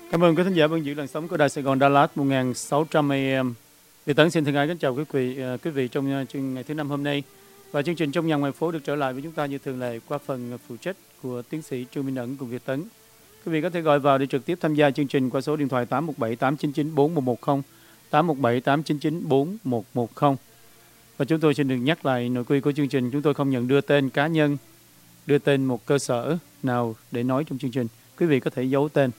Cảm ơn quý thính giả vẫn giữ làn sóng của Đài Sài Gòn Đà Lạt 1600 AM. Việt Tấn xin thân ái kính chào quý vị trong chương ngày thứ năm hôm nay. Và chương trình Trong Nhà Ngoài Phố được trở lại với chúng ta như thường lệ qua phần phụ trách của tiến sĩ Trương Minh Ẩn cùng Việt Tấn. Quý vị có thể gọi vào để trực tiếp tham gia chương trình qua số điện thoại 817 899 4110, 817 899 4110. Và chúng tôi xin được nhắc lại nội quy của chương trình. Chúng tôi không nhận đưa tên cá nhân, đưa tên một cơ sở nào để nói trong chương trình. Quý vị có thể giấu tên.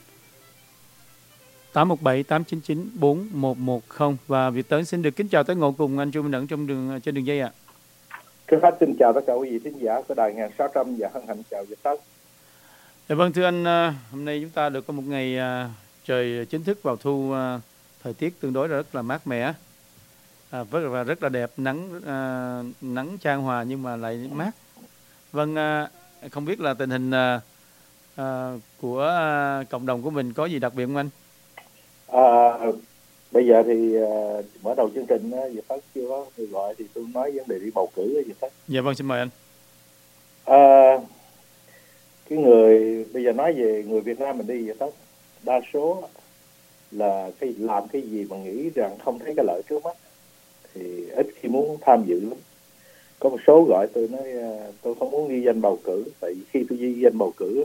817 899 4110. Và Việt Tấn xin được kính chào tới ngộ cùng anh Trương Minh Ẩn trên đường dây ạ. Trước hết xin chào tất cả quý vị thính giả của đài 1600 và hân hạnh chào Việt Tấn. Dạ vâng, thưa anh, hôm nay chúng ta được có một ngày trời chính thức vào thu, thời tiết tương đối rất là mát mẻ, rất là đẹp, nắng chan hòa nhưng mà lại mát. Vâng, không biết là tình hình của cộng đồng của mình có gì đặc biệt không anh? Bây giờ thì mở đầu chương trình Việt Tấn chưa có người gọi thì tôi nói vấn đề đi bầu cử Việt Tấn. Dạ vâng, xin mời anh. Cái người bây giờ nói về người Việt Nam mình đi Việt Tấn, đa số là làm cái gì mà nghĩ rằng không thấy cái lợi trước mắt thì ít khi muốn tham dự lắm. Có một số gọi tôi nói tôi không muốn ghi danh bầu cử, tại vì khi tôi ghi danh bầu cử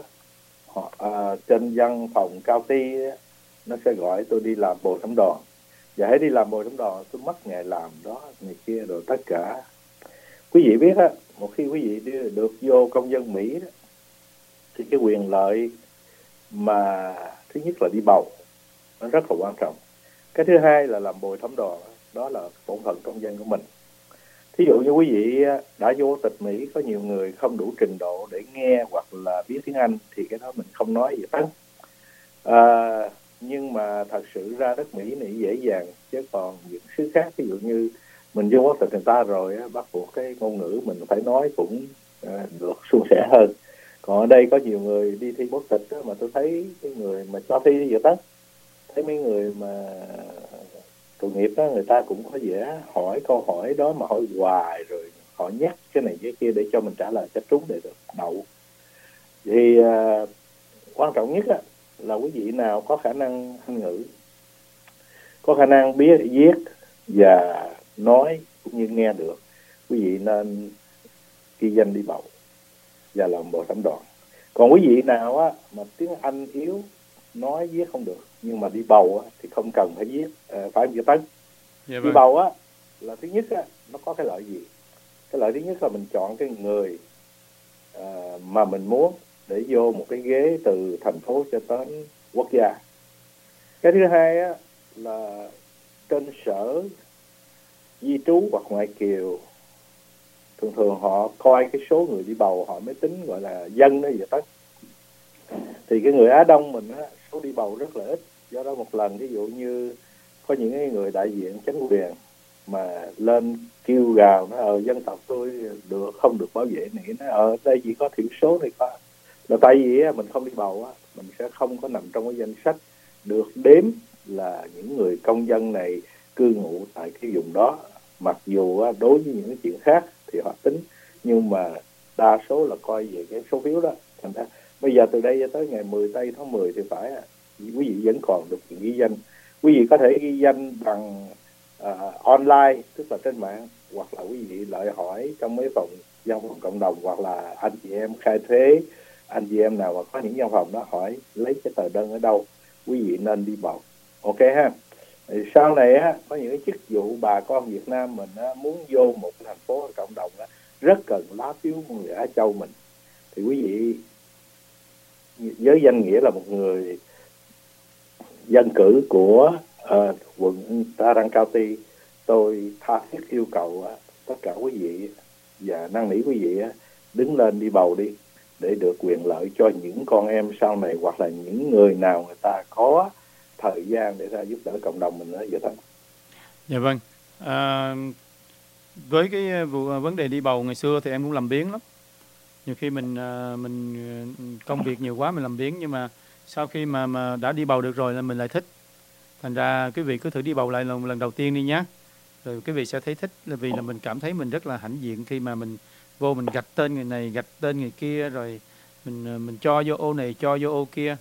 trên văn phòng cao ty nó sẽ gọi tôi đi làm bồi thẩm đoàn, và hãy đi làm bồi thẩm đoàn tôi mất ngày làm đó này kia rồi tất cả. Quý vị biết á, một khi quý vị được vô công dân Mỹ đó, thì cái quyền lợi mà thứ nhất là đi bầu nó rất là quan trọng. Cái thứ hai là làm bồi thẩm đoàn, đó là bổn phận công dân của mình. Thí dụ như quý vị đã vô tịch Mỹ, có nhiều người không đủ trình độ để nghe hoặc là biết tiếng Anh thì cái đó mình không nói gì hết. Nhưng mà thật sự ra đất Mỹ này dễ dàng, chứ còn những xứ khác ví dụ như mình vô quốc tịch người ta rồi bắt buộc cái ngôn ngữ mình phải nói cũng được suôn sẻ hơn. Còn ở đây có nhiều người đi thi quốc tịch mà tôi thấy cái người mà cho thi vậy đó, thấy mấy người mà tội nghiệp đó, người ta cũng có vẻ hỏi câu hỏi đó mà hỏi hoài rồi họ nhắc cái này cái kia để cho mình trả lời cho trúng để được đậu. Thì quan trọng nhất là quý vị nào có khả năng Anh ngữ, có khả năng biết viết và nói cũng như nghe được, quý vị nên ghi danh đi bầu và làm bồi thẩm đoàn. Còn quý vị nào mà tiếng Anh yếu, nói viết không được nhưng mà đi bầu thì không cần phải viết, phải Việt Tấn. Dạ vâng. Đi bầu là thứ nhất nó có cái lợi gì? Cái lợi thứ nhất là mình chọn cái người mà mình muốn để vô một cái ghế từ thành phố cho đến quốc gia. Cái thứ hai là trên sở di trú hoặc ngoại kiều, thường họ coi cái số người đi bầu họ mới tính gọi là dân đó vậy đó. Thì cái người Á Đông mình số đi bầu rất là ít, do đó một lần ví dụ như có những cái người đại diện chính quyền mà lên kêu gào nó dân tộc tôi được không được bảo vệ này, nó ở đây chỉ có thiểu số này có, là tại vì mình không đi bầu mình sẽ không có nằm trong cái danh sách được đếm là những người công dân này cư ngụ tại cái vùng đó. Mặc dù đối với những cái chuyện khác thì họ tính, nhưng mà đa số là coi về cái số phiếu đó. Thành ra bây giờ từ đây tới ngày 10 tây tháng 10 thì phải quý vị vẫn còn được ghi danh. Quý vị có thể ghi danh bằng online, tức là trên mạng, hoặc là quý vị lại hỏi trong mấy phòng văn phòng cộng đồng, hoặc là anh chị em khai thuế, anh chị em nào mà có những văn phòng đó hỏi lấy cái tờ đơn ở đâu, quý vị nên đi bầu. Ok ha. Thì sau này có những cái chức vụ bà con Việt Nam mình muốn vô một cái thành phố cộng đồng rất cần lá phiếu của người Á Châu mình, thì quý vị với danh nghĩa là một người dân cử của quận Tarrant County, tôi tha thiết yêu cầu tất cả quý vị và năn nỉ quý vị đứng lên đi bầu đi, để được quyền lợi cho những con em sau này, hoặc là những người nào người ta có thời gian để ra giúp đỡ cộng đồng mình vậy thôi. Dạ vâng. Với cái vấn đề đi bầu ngày xưa thì em cũng làm biếng lắm. Nhiều khi mình công việc nhiều quá mình làm biếng, nhưng mà sau khi mà đã đi bầu được rồi là mình lại thích. Thành ra quý vị cứ thử đi bầu lại lần đầu tiên đi nhé. Rồi quý vị sẽ thấy thích, là vì là mình cảm thấy mình rất là hãnh diện khi mà mình vô mình gạch tên người này, gạch tên người kia, rồi mình cho vô ô này, cho vô ô kia.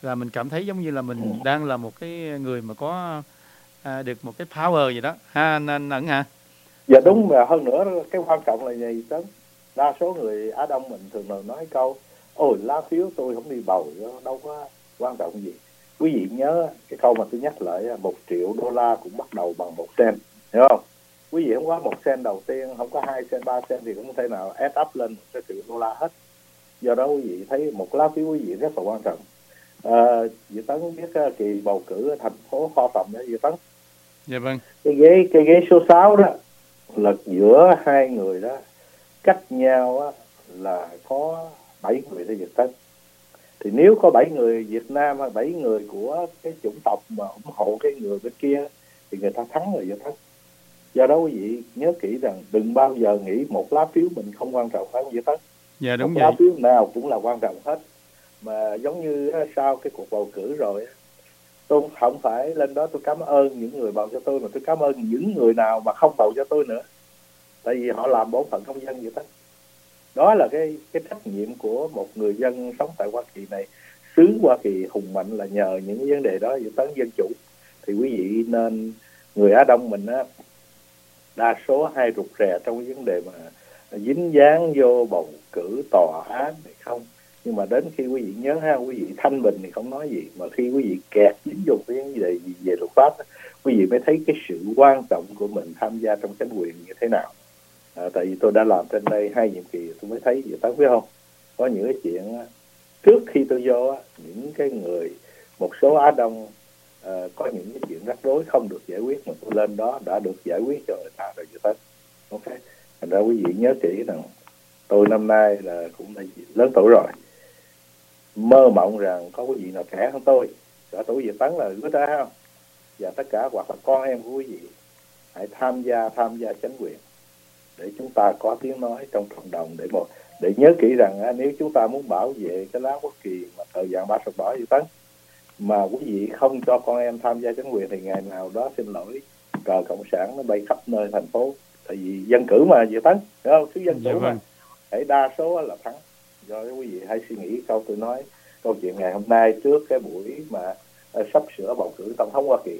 là mình cảm thấy giống như là mình đang là một cái người mà có được một cái power gì đó ha, nên ẩn hả? Dạ đúng, mà hơn nữa cái quan trọng là gì Tấn? Đa số người Á Đông mình thường nói câu ôi lá phiếu tôi không đi bầu, đâu có quan trọng gì. Quý vị nhớ cái câu mà tôi nhắc lại, 1 triệu đô la cũng bắt đầu bằng 1 cent, hiểu không? Quý vị không có 1 cent đầu tiên, không có 2 cent 3 cent thì không thể nào add up lên 1 triệu đô la hết. Do đó quý vị thấy một lá phiếu quý vị rất là quan trọng. Dự Tấn biết kỳ bầu cử ở thành phố Kho Phòng đó Dự Tấn. Dạ vâng. Cái ghế số 6 đó là giữa hai người đó, cách nhau á, là có 7 người theo Việt Tân. Thì nếu có 7 người Việt Nam hay 7 người của cái chủng tộc mà ủng hộ cái người bên kia thì người ta thắng rồi Việt Tân. Do đó quý vị nhớ kỹ rằng đừng bao giờ nghĩ một lá phiếu mình không quan trọng, phải không Việt Tân? Dạ đúng một vậy. lá phiếu nào cũng là quan trọng hết. Mà giống như sau cái cuộc bầu cử rồi, tôi không phải lên đó tôi cảm ơn những người bầu cho tôi, mà tôi cảm ơn những người nào mà không bầu cho tôi nữa, tại vì họ làm bổn phận công dân vậy đó. Đó là cái trách nhiệm của một người dân sống tại Hoa Kỳ này. Xứ Hoa Kỳ hùng mạnh là nhờ những cái vấn đề đó, dự tấn dân chủ. Thì quý vị nên, người Á Đông mình á, đa số hay rụt rè trong cái vấn đề mà dính dáng vô bầu cử tòa án hay không. Nhưng mà đến khi quý vị nhớ ha, quý vị thanh bình thì không nói gì, mà khi quý vị kẹt dính vô cái vấn đề gì về luật pháp, quý vị mới thấy cái sự quan trọng của mình tham gia trong chính quyền như thế nào. Tại vì tôi đã làm trên đây 2 nhiệm kỳ, tôi mới thấy vậy, biết không? Có những cái chuyện trước khi tôi vô, những cái người, một số Á Đông có những cái chuyện rắc rối không được giải quyết, mà tôi lên đó đã được giải quyết cho người ta rồi vậy hết. Ok, thành ra quý vị nhớ kỹ rằng tôi năm nay là cũng đã lớn tuổi rồi, mơ mộng rằng có quý vị nào trẻ hơn tôi, cả tuổi Việt Tấn là có thể không? Và tất cả hoặc là con em của quý vị hãy tham gia chính quyền để chúng ta có tiếng nói trong cộng đồng, để nhớ kỹ rằng nếu chúng ta muốn bảo vệ cái lá quốc kỳ mà thời gian 3 sọc đỏ Việt Tấn, mà quý vị không cho con em tham gia chính quyền thì ngày nào đó xin lỗi cờ cộng sản nó bay khắp nơi thành phố. Tại vì dân cử mà Việt Tấn, hiểu không? Chứ dân cử mà hãy đa số là thắng. Do đó quý vị hãy suy nghĩ câu tôi nói, câu chuyện ngày hôm nay trước cái buổi mà sắp sửa bầu cử tổng thống Hoa Kỳ.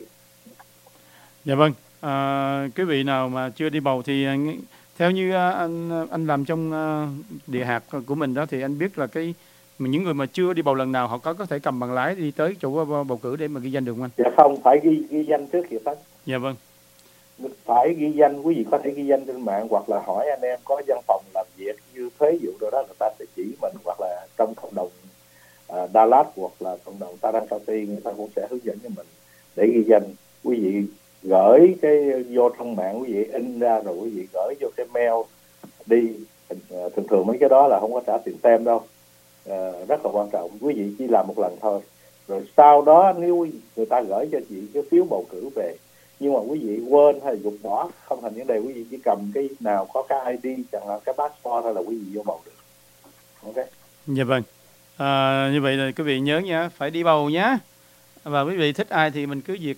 Dạ vâng. Quý vị nào mà chưa đi bầu thì theo như anh làm trong địa hạt của mình đó, thì anh biết là những người mà chưa đi bầu lần nào họ có thể cầm bằng lái đi tới chỗ bầu cử để mà ghi danh được không anh? Dạ không, phải ghi danh trước Hiệp Tấn. Dạ vâng. Phải ghi danh, quý vị có thể ghi danh trên mạng hoặc là hỏi anh em có văn phòng làm việc như thuế vụ rồi đó, người ta sẽ chỉ mình, hoặc là trong cộng đồng Dallas hoặc là cộng đồng Taran County, người ta cũng sẽ hướng dẫn cho mình để ghi danh. Quý vị gửi cái vô trong mạng, quý vị in ra rồi quý vị gửi vô cái mail đi. Thường mấy cái đó là không có trả tiền tem đâu. Rất là quan trọng, quý vị chỉ làm một lần thôi, rồi sau đó nếu người ta gửi cho chị cái phiếu bầu cử về, nhưng mà quý vị quên hay gục bỏ không thành vấn đề, quý vị chỉ cầm cái nào có cái ID, chẳng hạn cái passport thôi là quý vị vô bầu được. Ok. Dạ vâng. Như vậy là quý vị nhớ nha, phải đi bầu nhé. Và quý vị thích ai thì mình cứ việc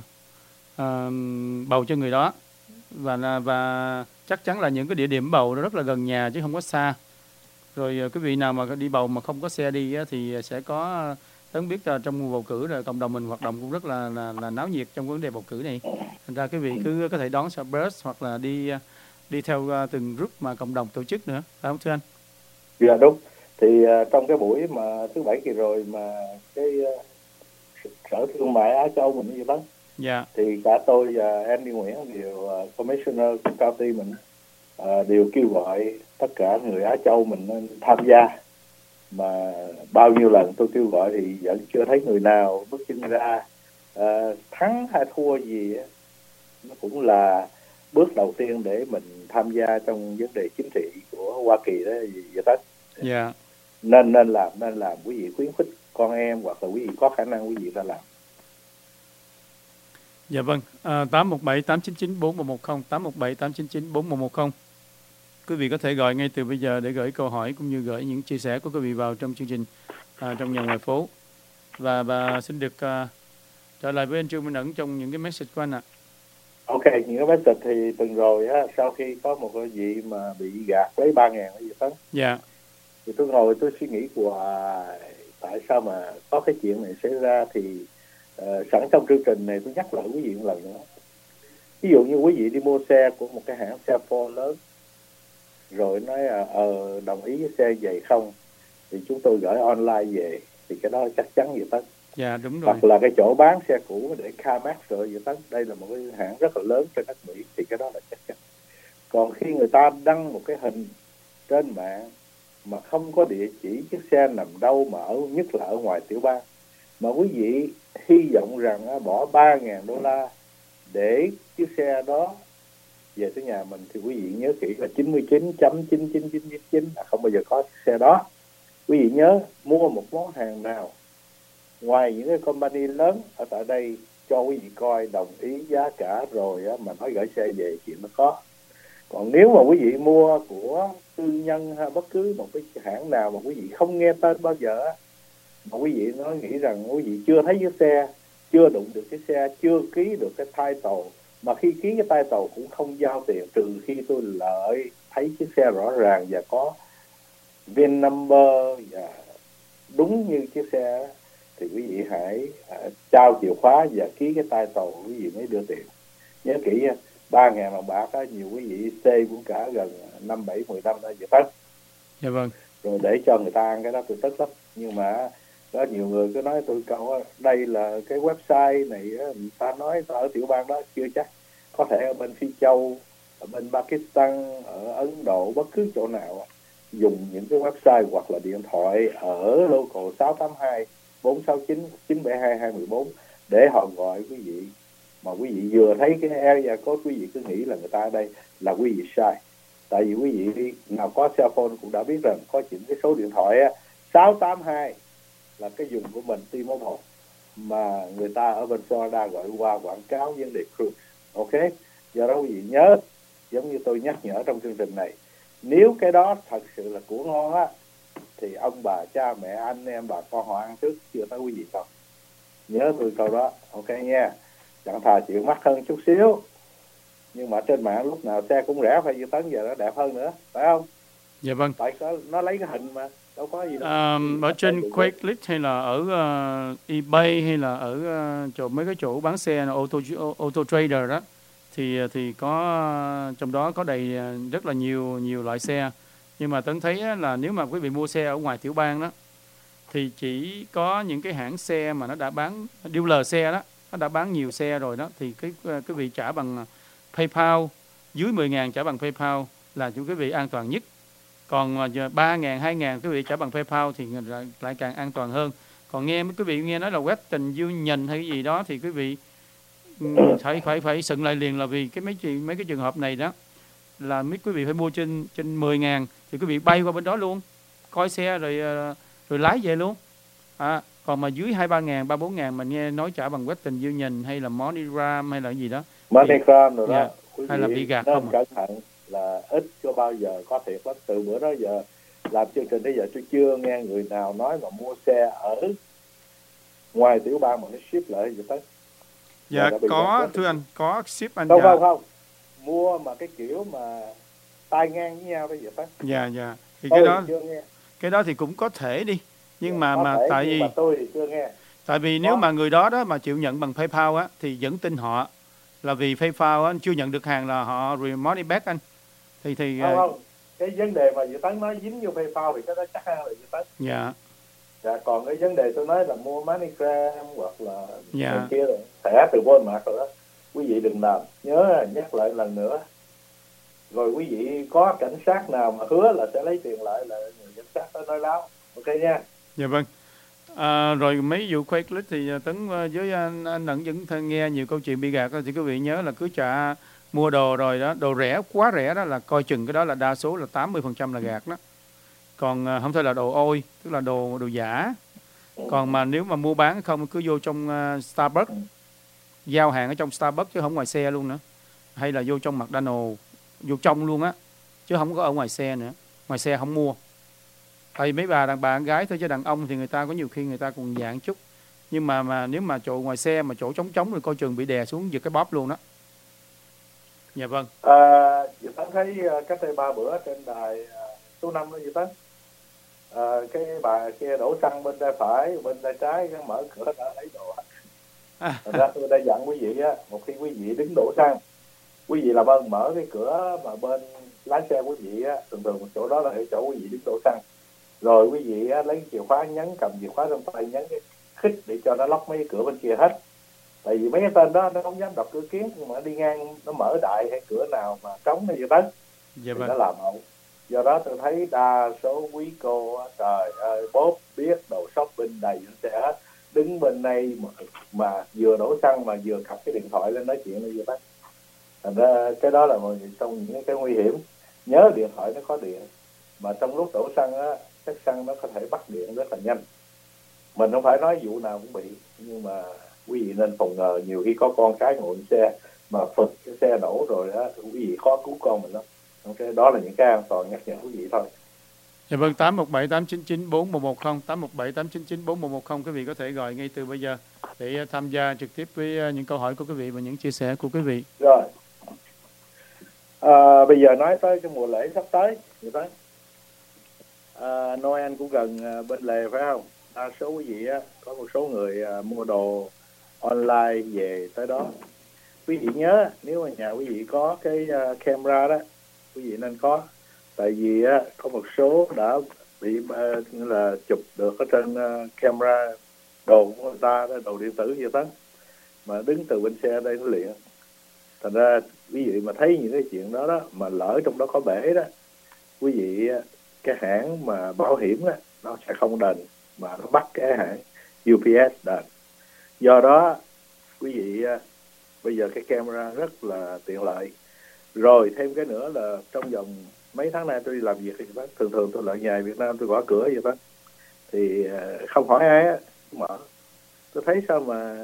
bầu cho người đó. Và chắc chắn là những cái địa điểm bầu nó rất là gần nhà chứ không có xa. Rồi quý vị nào mà đi bầu mà không có xe đi thì sẽ có Tấn biết trong bầu cử rồi cộng đồng mình hoạt động cũng rất là náo nhiệt trong vấn đề bầu cử này. Thành ra quý vị cứ có thể đón xe bus hoặc là đi theo từng group mà cộng đồng tổ chức nữa, phải không thưa anh? Dạ đúng. Thì trong cái buổi mà thứ Bảy kỳ rồi mà cái Sở Thương mại Á Châu mình như đó, dạ, thì cả tôi và Andy Nguyễn đều Commissioner của county mình đều kêu gọi tất cả người Á Châu mình nên tham gia. Mà bao nhiêu lần tôi kêu gọi thì vẫn chưa thấy người nào bước chân ra. Thắng hay thua gì nó cũng là bước đầu tiên để mình tham gia trong vấn đề chính trị của Hoa Kỳ đó vậy đó. dạ. Nên làm quý vị khuyến khích con em hoặc là quý vị có khả năng quý vị ra làm. Dạ vâng. 817-899-4110, 817-899-4110. Quý vị có thể gọi ngay từ bây giờ để gửi câu hỏi cũng như gửi những chia sẻ của quý vị vào trong chương trình trong nhà ngoài phố. Và xin được trả lời với anh Trương Minh Ẩn trong những cái message của anh ạ. Ok, những cái message thì tuần rồi á, sau khi có một cái gì mà bị gạt lấy 3.000 cái gì đó. Dạ. Thì tôi ngồi tôi suy nghĩ hoài, tại sao mà có cái chuyện này xảy ra thì sẵn trong chương trình này tôi nhắc lại quý vị một lần nữa. Ví dụ như quý vị đi mua xe của một cái hãng xe Ford lớn, rồi nói đồng ý với xe vậy không, thì chúng tôi gửi online về, thì cái đó chắc chắn vậy Tấn. Dạ đúng rồi. Hoặc là cái chỗ bán xe cũ để CarMax rồi vậy Tấn, đây là một cái hãng rất là lớn trên đất Mỹ, thì cái đó là chắc chắn. Còn khi người ta đăng một cái hình trên mạng mà không có địa chỉ chiếc xe nằm đâu, mà nhất là ở ngoài tiểu bang, mà quý vị hy vọng rằng bỏ $3,000 để chiếc xe đó về tới nhà mình, thì quý vị nhớ kỹ là 99.99999 là không bao giờ có xe đó. Quý vị nhớ, mua một món hàng nào ngoài những cái company lớn ở tại đây cho quý vị coi, đồng ý giá cả rồi mà nói gửi xe về, chuyện nó có. Còn nếu mà quý vị mua của tư nhân hay bất cứ một cái hãng nào mà quý vị không nghe tên bao giờ, mà quý vị nói nghĩ rằng quý vị chưa thấy chiếc xe, chưa đụng được cái xe, chưa ký được cái title, mà khi ký cái title cũng không giao tiền, trừ khi tôi lợi thấy chiếc xe rõ ràng và có VIN number và đúng như chiếc xe, thì quý vị hãy trao chìa khóa và ký cái title, quý vị mới đưa tiền. Nhớ kỹ nha, 3.000 đồng bạc á, nhiều quý vị xê cũng cả gần 5, 7, 10 năm thôi vậy Tấn. Dạ vâng. Rồi để cho người ta ăn cái đó tôi tức lắm. Nhưng mà có nhiều người cứ nói tôi câu đây là cái website này người ta nói ở tiểu bang đó, chưa chắc. Có thể ở bên Phi Châu, ở bên Pakistan, ở Ấn Độ, bất cứ chỗ nào dùng những cái website hoặc là điện thoại ở local 682 469 972 214 để họ gọi quý vị, mà quý vị vừa thấy cái area code quý vị cứ nghĩ là người ta ở đây, là quý vị sai. Tại vì quý vị nào có cell phone cũng đã biết rằng có những cái số điện thoại 682 là cái dùng của mình T-Mobile, mà người ta ở bên Florida gọi qua quảng cáo vấn đề cruise. Ok, do đó quý vị nhớ, giống như tôi nhắc nhở trong chương trình này, nếu cái đó thật sự là của ngon á, thì ông bà, cha mẹ, anh em, bà con họ ăn trước, chưa tới quý vị đâu. Nhớ tôi câu đó, ok nha. Chẳng thà chịu mắc hơn chút xíu, nhưng mà trên mạng lúc nào xe cũng rẻ, phải như Tấn giờ nó đẹp hơn nữa, phải không? Dạ vâng. Tại nó lấy cái hình mà, đâu có gì đâu. Ở trên Craigslist hay là ở eBay hay là ở mấy cái chỗ bán xe là Auto Trader đó, thì có trong đó có đầy rất là nhiều loại xe. Nhưng mà Tấn thấy là nếu mà quý vị mua xe ở ngoài tiểu bang đó, thì chỉ có những cái hãng xe mà nó đã bán dealer xe đó, nó đã bán nhiều xe rồi đó, thì cái quý vị trả bằng PayPal, dưới 10.000 trả bằng PayPal là cho quý vị an toàn nhất. Còn 3.000, 2.000 quý vị trả bằng PayPal thì lại càng an toàn hơn. Còn quý vị nghe nói là Western Union hay cái gì đó thì quý vị phải sững lại liền, là vì mấy cái trường hợp này đó là quý vị phải mua trên 10.000 thì quý vị bay qua bên đó luôn, coi xe rồi lái về luôn. Còn mà dưới 2-3.000, 3-4.000 mình nghe nói trả bằng Western Union hay là MoneyGram hay là cái gì đó, MoneyGram rồi đó, yeah, hay là bị gạt không cẩn thận, là ít có bao giờ có thiệt lắm. Từ bữa đó giờ làm chương trình tới giờ tôi chưa nghe người nào nói mà mua xe ở ngoài tiểu bang mà nó ship lại vậy tới. Dạ có, thưa anh, có ship anh. Không, mua mà cái kiểu mà tay ngang với nhau đấy vậy tới. Dạ thì cái đó thì cũng có thể đi, nhưng mà tại vì tôi thì chưa nghe. Tại vì nếu mà người đó mà chịu nhận bằng PayPal á thì vẫn tin họ, là vì PayPal anh chưa nhận được hàng là họ money back anh. Thì không, cái vấn đề mà Dự Tấn nói dính vô PayPal thì cái đó chắc là Dự Tấn. Dạ. Còn cái vấn đề tôi nói là mua MoneyGram hoặc là kia rồi thẻ từ Walmart rồi đó, quý vị đừng làm. Nhớ nhắc lại lần nữa, rồi quý vị có cảnh sát nào mà hứa là sẽ lấy tiền lại là người cảnh sát đó nói láo. Ok nha. Dạ vâng. Rồi mấy vụ Craigslist thì Tấn với anh Ẩn vẫn nghe nhiều câu chuyện bị gạt, thì quý vị nhớ là cứ mua đồ rồi đó, đồ rẻ, quá rẻ đó là coi chừng cái đó là đa số là 80% là gạt đó. Còn không phải là đồ ôi, tức là đồ giả. Còn mà nếu mà mua bán không cứ vô trong Starbucks, giao hàng ở trong Starbucks chứ không ngoài xe luôn nữa. Hay là vô trong McDonald's, vô trong luôn á, chứ không có ở ngoài xe nữa. Ngoài xe không mua. Tại mấy bà đàn bà con gái thôi, chứ đàn ông thì người ta có nhiều khi người ta còn dạng chút. Nhưng mà nếu mà chỗ ngoài xe mà chỗ trống rồi coi chừng bị đè xuống giật cái bóp luôn đó. Dạ vâng. Dự Tấn thấy cách đây 3 bữa trên đài số 5 đó Dự Tấn cái bà kia đổ xăng bên tay phải, bên tay trái cái mở cửa đã lấy đồ. Thành ra tôi đã dặn quý vị á, một khi quý vị đứng đổ xăng, quý vị làm ơn mở cái cửa mà bên lái xe quý vị á, thường thường chỗ đó là cái chỗ quý vị đứng đổ xăng. Rồi quý vị á, lấy chìa khóa nhấn, cầm chìa khóa trong tay nhấn cái khích để cho nó lóc mấy cái cửa bên kia hết. Tại vì mấy cái tên đó nó không dám đập cửa kiến, nhưng mà đi ngang nó mở đại hay cửa nào mà trống nó vậy đó, thì nó làm ẩu. Do đó tôi thấy đa số quý cô á, trời ơi bóp biết đồ shopping đầy xe hết, đứng bên đây mà vừa đổ xăng mà vừa cặp cái điện thoại lên nói chuyện như vậy đó. Thành ra cái đó là một trong những cái nguy hiểm. Nhớ điện thoại nó có điện, mà trong lúc đổ xăng á, chắc xăng nó có thể bắt điện rất là nhanh. Mình không phải nói vụ nào cũng bị, nhưng mà quý vị nên phòng ngừa. Nhiều khi có con cái ngồi xe mà phật cái xe nổ rồi đó, quý vị khó cứu con mình lắm. Okay, đó là những cái an toàn nhắc nhở quý vị thôi. Dạ vâng, 817-899-4110, 817-899-4110, quý vị có thể gọi ngay từ bây giờ để tham gia trực tiếp với những câu hỏi của quý vị và những chia sẻ của quý vị. Rồi, bây giờ nói tới cái mùa lễ sắp tới, Noel cũng gần bên lề phải không? Đa số quý vị á, có một số người mua đồ online về tới đó. Quý vị nhớ, nếu mà nhà quý vị có cái camera đó, quý vị nên có. Tại vì có một số đã bị là chụp được ở trên camera đồ của người ta, đồ điện tử vậy đó, mà đứng từ bên xe đây nó liền. Thành ra quý vị mà thấy những cái chuyện đó đó, mà lỡ trong đó có bể đó, quý vị cái hãng mà bảo hiểm đó, nó sẽ không đền, mà nó bắt cái hãng UPS đền. Do đó quý vị bây giờ cái camera rất là tiện lợi. Rồi thêm cái nữa là trong vòng mấy tháng nay tôi đi làm việc thì thường thường tôi lại nhà Việt Nam, tôi gõ cửa vậy đó, thì không hỏi ai á, mở. Tôi thấy sao mà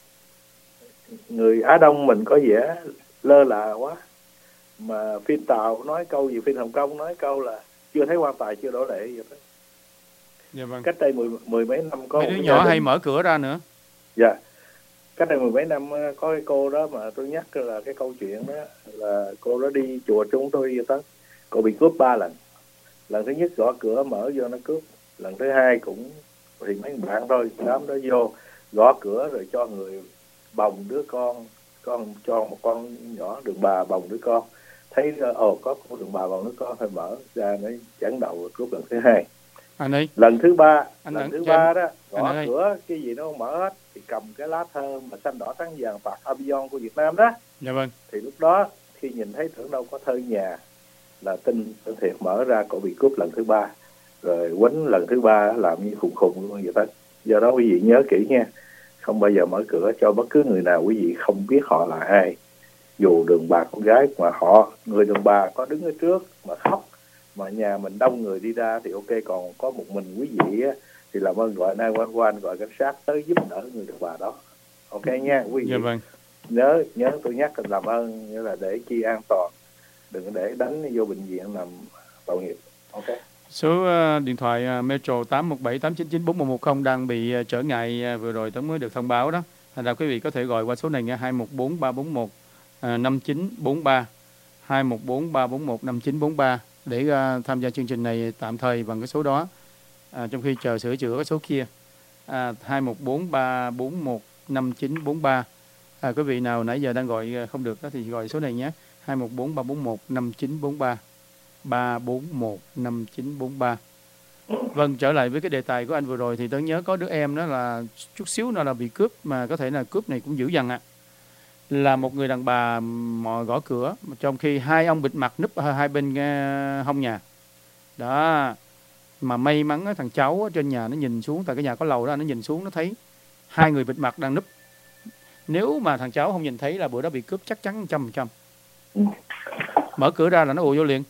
người Á Đông mình có vẻ lơ là quá, mà phim Tàu nói câu gì, phim Hồng Kông nói câu là chưa thấy quan tài chưa đổ lệ vậy đó. Dạ vâng. Cách đây mười mấy năm có mấy đứa nhỏ hay mở cửa ra nữa. Dạ, cách đây mười mấy năm có cái cô đó mà tôi nhắc là cái câu chuyện đó là cô đó đi chùa chúng tôi vậy đó. Cô bị cướp 3 lần. Lần thứ nhất gõ cửa mở vô nó cướp. Lần thứ hai cũng thì mấy bạn thôi, đám đó vô gõ cửa rồi cho người bồng đứa con cho một con nhỏ đường bà bồng đứa con. Thấy có đường bà bồng đứa con phải mở ra nó chắn đầu cướp lần thứ hai. Anh ấy. Lần thứ ba đó gõ cửa cái gì nó không mở hết, thì cầm cái lá thơ mà xanh đỏ trắng vàng phạt Avion của Việt Nam đó. Dạ vâng. Thì lúc đó khi nhìn thấy tưởng đâu có thơ nhà là tin thiệt, mở ra cậu bị cướp lần thứ ba, rồi quánh lần thứ ba làm như khùng luôn vậy đó. Do đó quý vị nhớ kỹ nha, không bao giờ mở cửa cho bất cứ người nào quý vị không biết họ là ai, dù đường bà con gái mà người đường bà có đứng ở trước mà khóc, mà nhà mình đông người đi ra thì ok, còn có một mình quý vị á, thì làm ơn gọi 911, gọi cảnh sát tới giúp đỡ người đường bà đó. Ok nha quý vị. Dạ vâng. Nhớ tôi nhắc làm ơn, nghĩa là để chi an toàn, đừng để đánh vô bệnh viện làm tội nghiệp. Ok. Số điện thoại Metro 817-899-4110 đang bị trở ngại vừa rồi Tấn mới được thông báo đó. Thành ra quý vị có thể gọi qua số này nha, 214-341-5943, 214-341-5943 để tham gia chương trình này tạm thời bằng cái số đó, trong khi chờ sửa chữa cái số kia. 214-341-5943. Quý vị nào nãy giờ đang gọi không được đó thì gọi số này nhé, 214-341-5943, 341-5943. Vâng, trở lại với cái đề tài của anh vừa rồi thì Tớ nhớ có đứa em đó là chút xíu nó là bị cướp, mà có thể là cướp này cũng dữ dằn ạ. Là một người đàn bà mò gõ cửa, trong khi hai ông bịt mặt núp ở hai bên hông nhà. Đó, mà may mắn thằng cháu trên nhà nó nhìn xuống, tại cái nhà có lầu đó, nó nhìn xuống nó thấy hai người bịt mặt đang núp. Nếu mà thằng cháu không nhìn thấy là bữa đó bị cướp chắc chắn 100%. Mở cửa ra là nó ùa vô liền.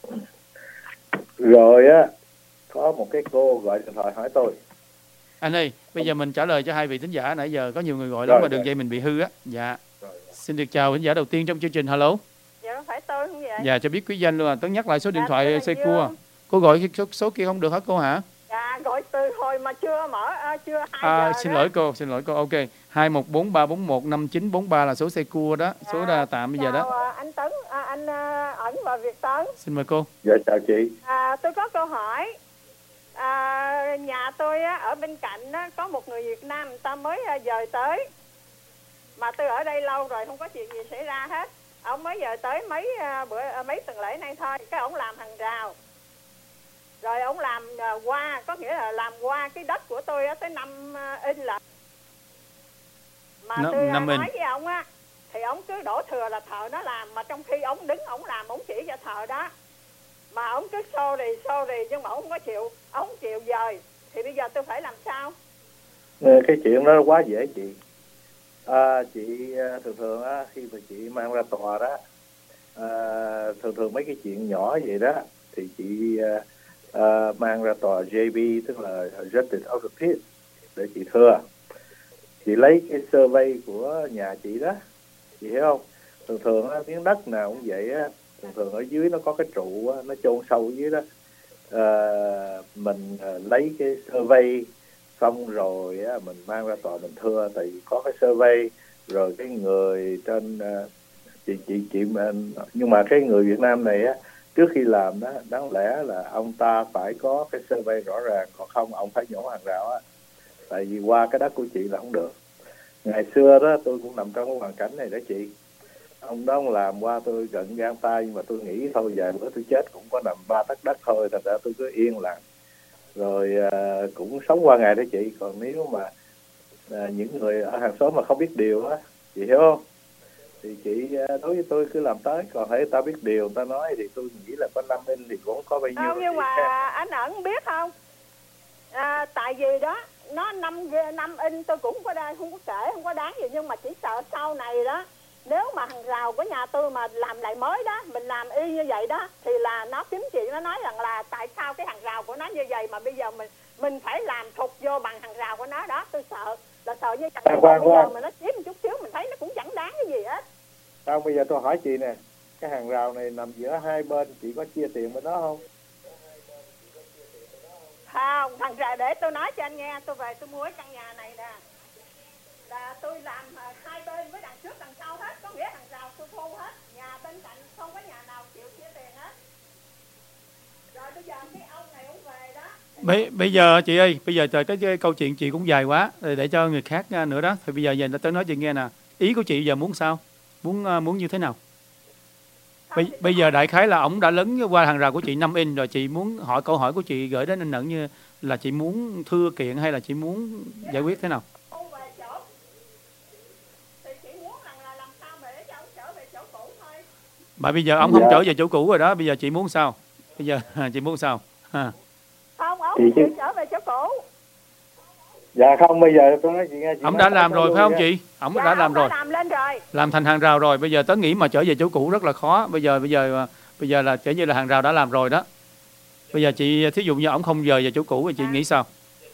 Rồi á, có một cái cô gọi điện thoại hỏi tôi: anh ơi, bây giờ mình trả lời cho hai vị thính giả, nãy giờ có nhiều người gọi lắm mà đường dây mình bị hư á. Dạ. Xin được chào thính giả đầu tiên trong chương trình. Hello. Dạ, không phải tôi không vậy? Dạ, cho biết quý danh luôn. Tớ nhắc lại số điện thoại xe cua. Cô gọi số kia không được hả cô hả? Dạ, gọi từ hồi mà chưa mở, chưa 2 giờ xin lỗi cô, ok. 214-341-5943 là số xe cua đó, số tạm bây giờ đó. Anh Tấn, anh Ẩn và Việt Tấn. Xin mời cô. Dạ chào chị. Tôi có câu hỏi. Nhà tôi á, ở bên cạnh á, có một người Việt Nam người ta mới dời tới. Mà tôi ở đây lâu rồi không có chuyện gì xảy ra hết. Ông mới dời tới mấy tuần lễ nay thôi. Cái ông làm hàng rào. Rồi ông làm qua, có nghĩa là làm qua cái đất của tôi á, tới 5 inch lận. Mà tôi nói với ông á, thì ông cứ đổ thừa là thợ nó làm. Mà trong khi ông đứng ông làm, ông chỉ cho thợ đó. Mà ông cứ xô rì nhưng mà ông không có chịu, ông không chịu dời. Thì bây giờ tôi phải làm sao? Cái chuyện đó quá dễ chị. Chị thường á, khi mà chị mang ra tòa đó, thường mấy cái chuyện nhỏ vậy đó thì chị mang ra tòa JB, tức là Justice of the Peace, để chị thưa. Chị lấy cái survey của nhà chị đó, chị hiểu không? Thường á, miếng đất nào cũng vậy á, thường ở dưới nó có cái trụ á, nó chôn sâu dưới đó. Mình lấy cái survey xong rồi á, mình mang ra tòa mình thưa, tại vì có cái survey rồi cái người trên chị mà, nhưng mà cái người Việt Nam này á, trước khi làm đó đáng lẽ là ông ta phải có cái survey rõ ràng, còn không ông phải nhổ hàng rào á, tại vì qua cái đất của chị là không được. Ngày xưa đó tôi cũng nằm trong cái hoàn cảnh này đó chị. Ông đó ông làm qua tôi gần gan tay, nhưng mà tôi nghĩ thôi vài bữa tôi chết cũng có nằm 3 tấc đất thôi, thành ra tôi cứ yên lặng rồi cũng sống qua ngày đó chị. Còn nếu mà những người ở hàng xóm mà không biết điều á, chị hiểu không, thì chị đối với tôi cứ làm tới, còn hãy ta biết điều người ta nói thì tôi nghĩ là có 5 inch thì cũng có bao nhiêu. Không, nhưng mà anh Ẩn biết không, tại vì đó nó 5 inch tôi cũng không có kể, không có đáng gì, nhưng mà chỉ sợ sau này đó, nếu mà hàng rào của nhà tôi mà làm lại mới đó, mình làm y như vậy đó, thì là nó kiếm chuyện, nó nói rằng là tại sao cái hàng rào của nó như vậy mà bây giờ mình phải làm thục vô bằng hàng rào của nó đó. Tôi sợ như chẳng bây giờ mà nó chiếm một chút xíu mình thấy nó cũng chẳng đáng cái gì hết. Sao bây giờ tôi hỏi chị nè, cái hàng rào này nằm giữa hai bên, chị có chia tiền với nó không? Không, hàng rào để tôi nói cho anh nghe, tôi về tôi mua cái căn nhà này nè, là tôi làm hai bên với đằng trước đằng sau hết, có nghĩa hàng rào tôi thu hết, nhà bên cạnh không có nhà nào chịu chia tiền hết. Rồi bây giờ cái ông này ông về đó. Bây giờ chị ơi, bây giờ cái câu chuyện chị cũng dài quá, để cho người khác nữa đó. Thì bây giờ tôi nói chị nghe nè, ý của chị giờ muốn sao? Muốn như thế nào? Bây giờ đại khái là ổng đã lấn qua hàng rào của chị 5 inch rồi, chị muốn hỏi câu hỏi của chị gửi đến anh Ẩn như là chị muốn thưa kiện hay là chị muốn giải quyết thế nào? Mà bây giờ ông không trở về chỗ cũ rồi đó, bây giờ chị muốn sao? Bây giờ chị muốn sao? Không, ông chị trở về chỗ cũ. Dạ không, bây giờ tôi nói chị nghe. Ông đã làm rồi phải không chị? Ông đã làm rồi. Làm lên rồi. Làm thành hàng rào rồi, bây giờ tớ nghĩ mà trở về chỗ cũ rất là khó. Bây giờ là kể như là hàng rào đã làm rồi đó. Bây giờ chị thí dụ như ông không dời về chỗ cũ thì chị nghĩ sao?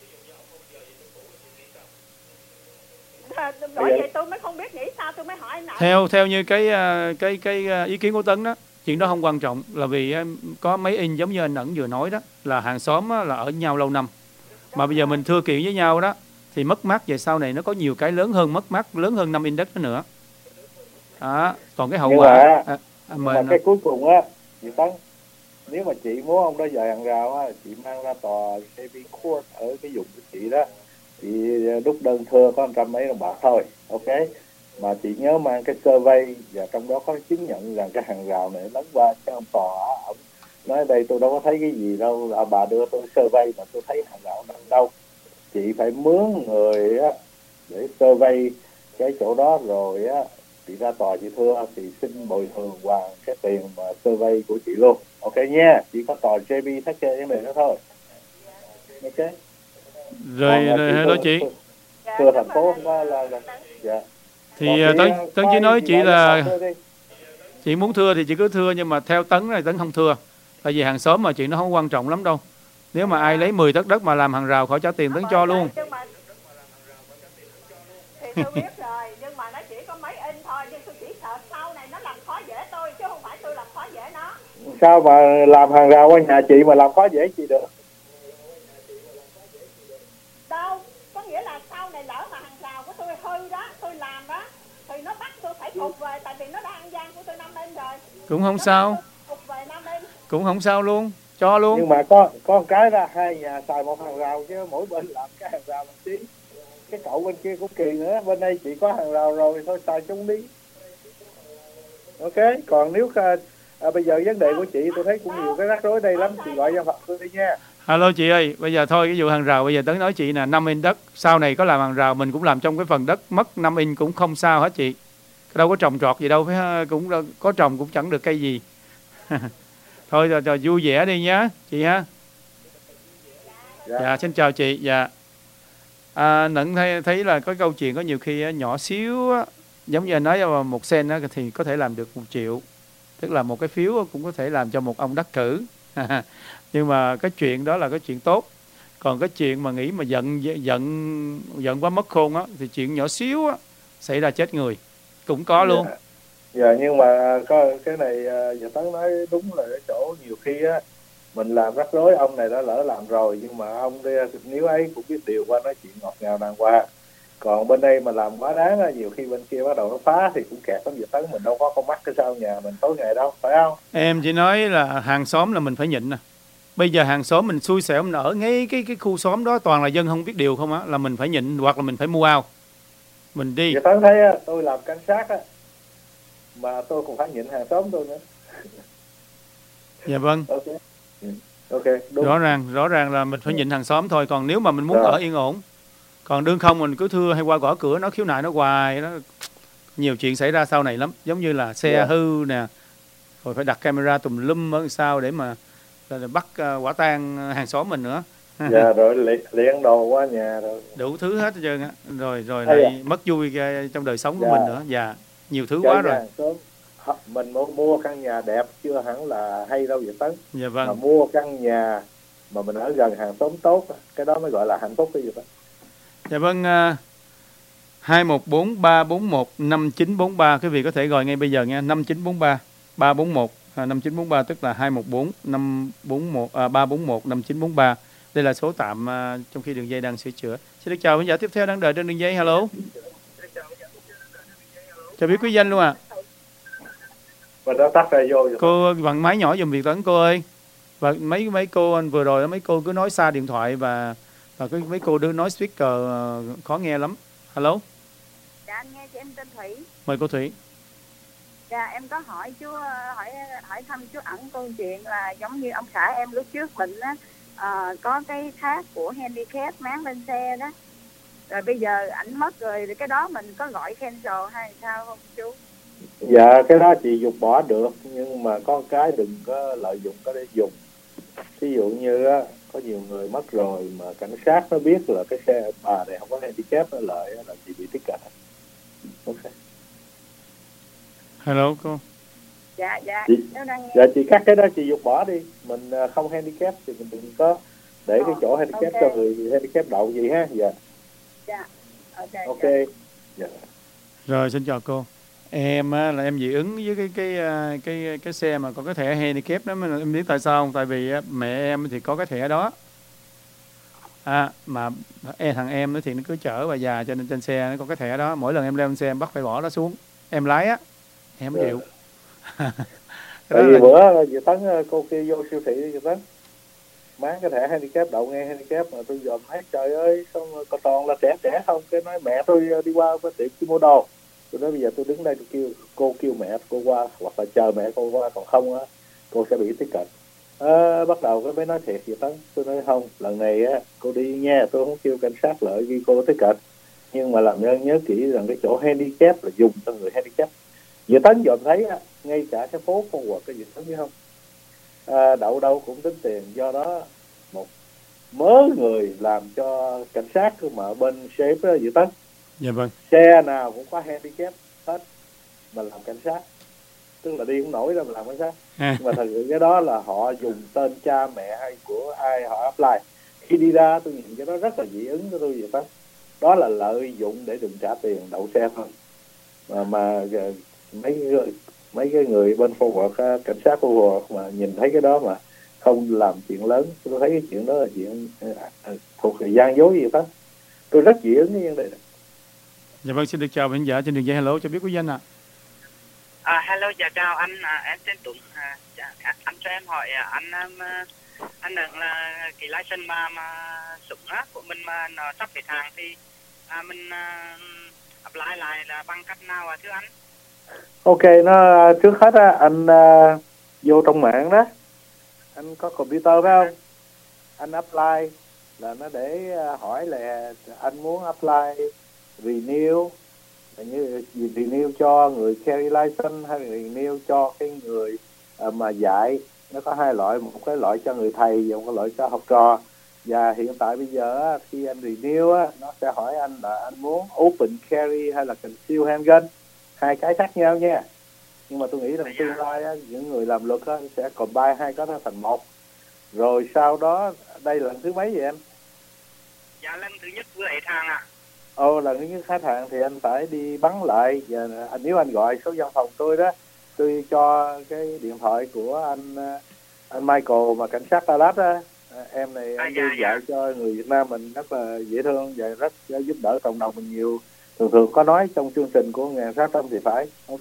Bởi vậy tôi mới không biết nghĩ sao, tôi mới hỏi anh. Theo như cái ý kiến của Tấn đó, chuyện đó không quan trọng, là vì có mấy in giống như anh Ẩn vừa nói đó, là hàng xóm là ở nhau lâu năm. Mà bây giờ mình thưa kiện với nhau đó thì mất mát về sau này nó có nhiều cái lớn hơn, mất mát lớn hơn 5 index nữa. Còn cái hậu quả mà cái cuối cùng á, chị Tấn, nếu mà chị muốn ông đó dời hàng rào á, chị mang ra tòa KB Court ở cái vùng của chị đó, chị đúc đơn thưa có 100 mấy đồng bạc thôi, ok. Mà chị nhớ mang cái survey và trong đó có chứng nhận rằng cái hàng rào này lấn qua cái ông tòa á, ông nói đây tôi đâu có thấy cái gì đâu, bà đưa tôi survey mà tôi thấy hàng rào nằm đâu. Chị phải mướn người á để survey cái chỗ đó rồi á, chị ra tòa chị thưa thì xin bồi thường hoàn cái tiền mà survey của chị luôn, ok nha. Chỉ có tòa JB thắt kê vấn đề đó thôi, ok. Rồi hello chị. Thưa thành phố hôm qua là dạ. Thì Tấn chỉ nói chị là chị muốn thưa thì chị cứ thưa, nhưng mà theo Tấn này Tấn không thưa, tại vì hàng xóm mà chuyện nó không quan trọng lắm đâu. Nếu mà ai lấy 10 tấc đất mà làm hàng rào khỏi trả tiền Tấn cho luôn. Thì tôi biết rồi, nhưng mà nó chỉ có mấy in thôi, nhưng tôi chỉ sợ sau này nó làm khó dễ tôi, chứ không phải tôi làm khó dễ nó. Sao mà làm hàng rào qua nhà chị mà làm khó dễ chị được? Đâu, có nghĩa là sau này lỡ mà hàng rào của tôi hư đó, tôi làm đó, thì nó bắt tôi phải phục về, tại vì nó đã ăn gian của tôi 5 in rồi. Cũng không sao. Cũng không sao luôn. cho luôn. Nhưng mà có một cái là hai nhà xài một hàng rào chứ mỗi bên làm cái hàng rào một tí. Cái cậu bên kia cũng kỳ nữa, bên đây chỉ có hàng rào rồi thôi xài chung đi. Ok, còn nếu bây giờ vấn đề của chị tôi thấy cũng nhiều cái rắc rối đây lắm, chị gọi cho Phật tôi đi nha. Alo chị ơi, bây giờ thôi cái vụ hàng rào bây giờ Tấn nói chị nè, 5 inch đất, sau này có làm hàng rào mình cũng làm trong cái phần đất mất 5 inch cũng không sao hết chị. Đâu có trồng trọt gì đâu, phải cũng có trồng cũng chẳng được cây gì. Thôi rồi vui vẻ đi nhé chị ha. Dạ xin chào chị. Dạ. Nẫn thấy là có câu chuyện có nhiều khi nhỏ xíu á, giống như anh nói là 1 sen á, thì có thể làm được 1 triệu. Tức là một cái phiếu cũng có thể làm cho một ông đắc cử. Nhưng mà cái chuyện đó là cái chuyện tốt. Còn cái chuyện mà nghĩ mà giận quá mất khôn á, thì chuyện nhỏ xíu á xảy ra chết người cũng có luôn. Dạ nhưng mà có cái này giờ Tấn nói đúng là cái chỗ nhiều khi á mình làm rắc rối, ông này đã lỡ làm rồi nhưng mà ông nếu ấy cũng biết điều qua nói chuyện ngọt ngào đàng hoàng. Còn bên đây mà làm quá đáng á, nhiều khi bên kia bắt đầu nó phá thì cũng kẹt lắm. Giờ Tấn mình đâu có con mắt cái sau nhà mình tối ngày đâu, phải không? Em chỉ nói là hàng xóm là mình phải nhịn nè. Bây giờ hàng xóm mình xui xẻo mình ở ngay cái khu xóm đó toàn là dân không biết điều không á, là mình phải nhịn hoặc là mình phải mua ao. Mình đi. Giờ Tấn thấy á, tôi làm cảnh sát á mà tôi cũng phải nhịn hàng xóm tôi nữa. Dạ vâng. Ok, đúng. Rõ ràng là mình phải nhịn hàng xóm thôi. Còn nếu mà mình muốn ở yên ổn, còn đương không mình cứ thưa hay qua gõ cửa nó khiếu nại nó hoài, nó nhiều chuyện xảy ra sau này lắm. Giống như là xe hư nè, rồi phải đặt camera tùm lum ở sao để mà bắt quả tang hàng xóm mình nữa. Dạ rồi liễn đồ qua nhà rồi đủ thứ hết trơn á, rồi lại mất vui trong đời sống của mình nữa. Dạ nhiều thứ quá rồi. Mình mua căn nhà đẹp chưa hẳn là hay đâu vậy Tấn. Dạ vâng. Mà mua căn nhà mà mình ở gần hàng xóm tốt, cái đó mới gọi là hạnh phúc cái gì đó. Dạ vâng. 214-341-5943 quý vị có thể gọi ngay bây giờ nha. 5943 341 5943 tức là 214-541-341-5943. Đây là số tạm trong khi đường dây đang sửa chữa. Xin được chào khán giả tiếp theo đang đợi trên đường dây. Hello. Chào biết quý danh luôn ạ. Và đó tắt ra vô. Cô bằng máy nhỏ giùm Việt Tấn cô ơi. Và mấy cô anh vừa rồi mấy cô cứ nói xa điện thoại và mấy cô đưa nói speaker khó nghe lắm. Hello. Dạ anh nghe chị, em tên Thủy. Mời cô Thủy. Dạ em có hỏi chú hỏi thăm chú ẩn câu chuyện là giống như ông xã em lúc trước bệnh á, có cái thác của handicap máng lên xe đó. Rồi bây giờ ảnh mất rồi thì cái đó mình có gọi cancel hay sao không chú? Dạ cái đó chị dục bỏ được nhưng mà con cái đừng có lợi dụng cái để dùng. Ví dụ như á, có nhiều người mất rồi mà cảnh sát nó biết là cái xe bà này không có handicap nó lợi là chị bị tiếp cận. Ok. Hello cô. Dạ dạ chị cắt cái đó chị dục bỏ đi. Mình không handicap thì mình đừng có để cái chỗ handicap cho người handicap đậu gì ha. Dạ. Dạ. Ok. Dạ. Rồi xin chào cô. Em là em dị ứng với cái xe mà có cái thẻ handicap đó, em biết tại sao không? Tại vì mẹ em thì có cái thẻ đó. Mà thằng em thì nó cứ chở bà già cho nên trên xe nó có cái thẻ đó, mỗi lần em leo lên xe em bắt phải bỏ nó xuống. Em lái á, em không chịu. Tại vì bữa chị Tấn cô kia vô siêu thị chị Tấn máng cái thẻ handicap đậu nghe handicap mà tôi dòm thấy trời ơi xong còn toàn là trẻ không, cái nói mẹ tôi đi qua cái tiệm mua đồ. Tôi nói bây giờ tôi đứng đây tôi kêu mẹ cô qua hoặc là chờ mẹ cô qua, còn không á cô sẽ bị tiếp cận. Bắt đầu cái mới nói thiệt vậy Tấn, tôi nói không, lần này á cô đi nha, tôi không kêu cảnh sát lợi ghi cô tiếp cận, nhưng mà làm ơn nhớ kỹ rằng cái chỗ handicap là dùng cho người handicap. Vậy Tấn dòm thấy á, ngay cả cái phố con quật cái gì Tấn biết không, đậu đâu cũng tính tiền, do đó một mớ người làm cho cảnh sát mà bên sếp đó vậy Tấn. Dạ vâng. Xe nào cũng có handicap hết mà làm cảnh sát, tức là đi không nổi đâu mà làm cảnh sát. Nhưng mà thật sự cái đó là họ dùng tên cha mẹ hay của ai họ apply. Khi đi ra tôi nhìn cái đó rất là dị ứng của tôi vậy Tấn. Đó là lợi dụng để đừng trả tiền đậu xe thôi. Mà mấy cái người bên forward cảnh sát forward mà nhìn thấy cái đó mà không làm chuyện lớn, tôi thấy cái chuyện đó là chuyện thuộc thời gian dối gì đó. Tôi rất dị ứng cái vấn đề này. Dạ vâng, xin được chào khán giả trên đường dây. Hello, cho biết quý danh ạ. Hello, dạ chào anh, em tên Tuấn. Anh cho em hỏi anh Anh nhận là cái license mà súng á của mình mà nó sắp hết hạn thì mình apply lại là bằng cách nào thưa anh? Ok, trước hết á, anh vô trong mạng đó, anh có computer phải không? Anh apply là nó để hỏi là anh muốn apply renew, như renew cho người carry license hay renew cho cái người mà dạy. Nó có hai loại, một cái loại cho người thầy và một cái loại cho học trò. Và hiện tại bây giờ khi anh renew á, nó sẽ hỏi anh là anh muốn open carry hay là conceal handgun, hai cái khác nhau nha. Nhưng mà tôi nghĩ rằng tương lai á, những người làm luật á, sẽ combine hai cái đó thành một. Rồi sau đó, đây là lần thứ mấy vậy em? Dạ lần thứ nhất vừa hết hạn ạ. Lần thứ nhất hết hạn thì anh phải đi bắn lại. Và nếu anh gọi số văn phòng tôi đó, tôi cho cái điện thoại của anh Michael mà cảnh sát Dallas á. Em này anh đi dạy cho người Việt Nam mình rất là dễ thương và rất giúp đỡ cộng đồng mình nhiều. Thường có nói trong chương trình của 1600 thì phải. Ok.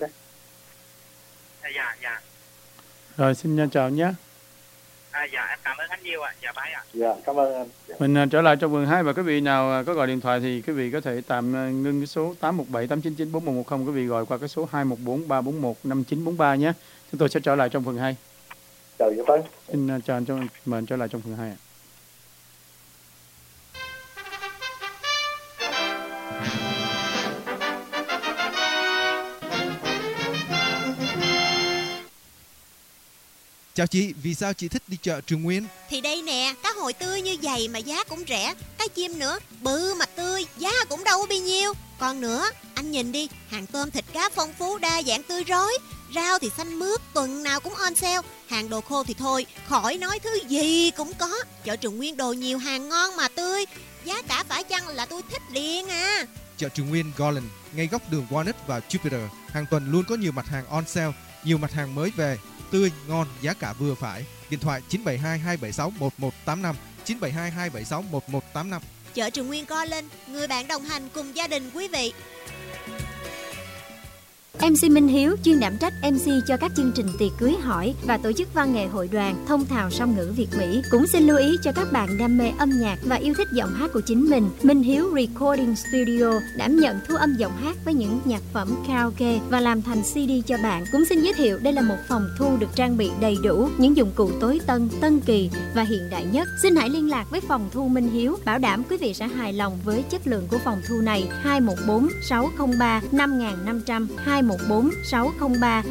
Dạ. Rồi xin chào nhé. Dạ em cảm ơn anh nhiều ạ. Dạ bye ạ. Dạ cảm ơn anh. Mình trở lại trong vườn 2 và quý vị nào có gọi điện thoại thì quý vị có thể tạm ngưng cái số 817 899 4110, quý vị gọi qua cái số 214 341 5943 nhé. Chúng tôi sẽ trở lại trong phần 2. Chào Vũ Tấn. Xin chào anh, mời anh trở lại trong phần 2 ạ. Chào chị, vì sao chị thích đi chợ Trường Nguyên? Thì đây nè, cá hồi tươi như vậy mà giá cũng rẻ. Cá chim nữa, bự mà tươi, giá cũng đâu có bao nhiêu. Còn nữa, anh nhìn đi, hàng tôm thịt cá phong phú đa dạng tươi rói. Rau thì xanh mướt, tuần nào cũng on sale. Hàng đồ khô thì thôi, khỏi nói thứ gì cũng có. Chợ Trường Nguyên đồ nhiều hàng ngon mà tươi. Giá cả phải chăng là tôi thích liền à. Chợ Trường Nguyên Garland, ngay góc đường Walnut và Jupiter. Hàng tuần luôn có nhiều mặt hàng on sale, nhiều mặt hàng mới về. Tươi, ngon, giá cả vừa phải. Điện thoại 972 276 1185, 972 276 1185. Chợ Trường Nguyên Garland, người bạn đồng hành cùng gia đình quý vị. MC Minh Hiếu chuyên đảm trách MC cho các chương trình tiệc cưới hỏi và tổ chức văn nghệ hội đoàn thông thạo song ngữ Việt Mỹ. Cũng xin lưu ý cho các bạn đam mê âm nhạc và yêu thích giọng hát của chính mình. Minh Hiếu Recording Studio đảm nhận thu âm giọng hát với những nhạc phẩm karaoke và làm thành CD cho bạn. Cũng xin giới thiệu đây là một phòng thu được trang bị đầy đủ những dụng cụ tối tân, tân kỳ và hiện đại nhất. Xin hãy liên lạc với phòng thu Minh Hiếu, bảo đảm quý vị sẽ hài lòng với chất lượng của phòng thu này. 214 603 5500 214 603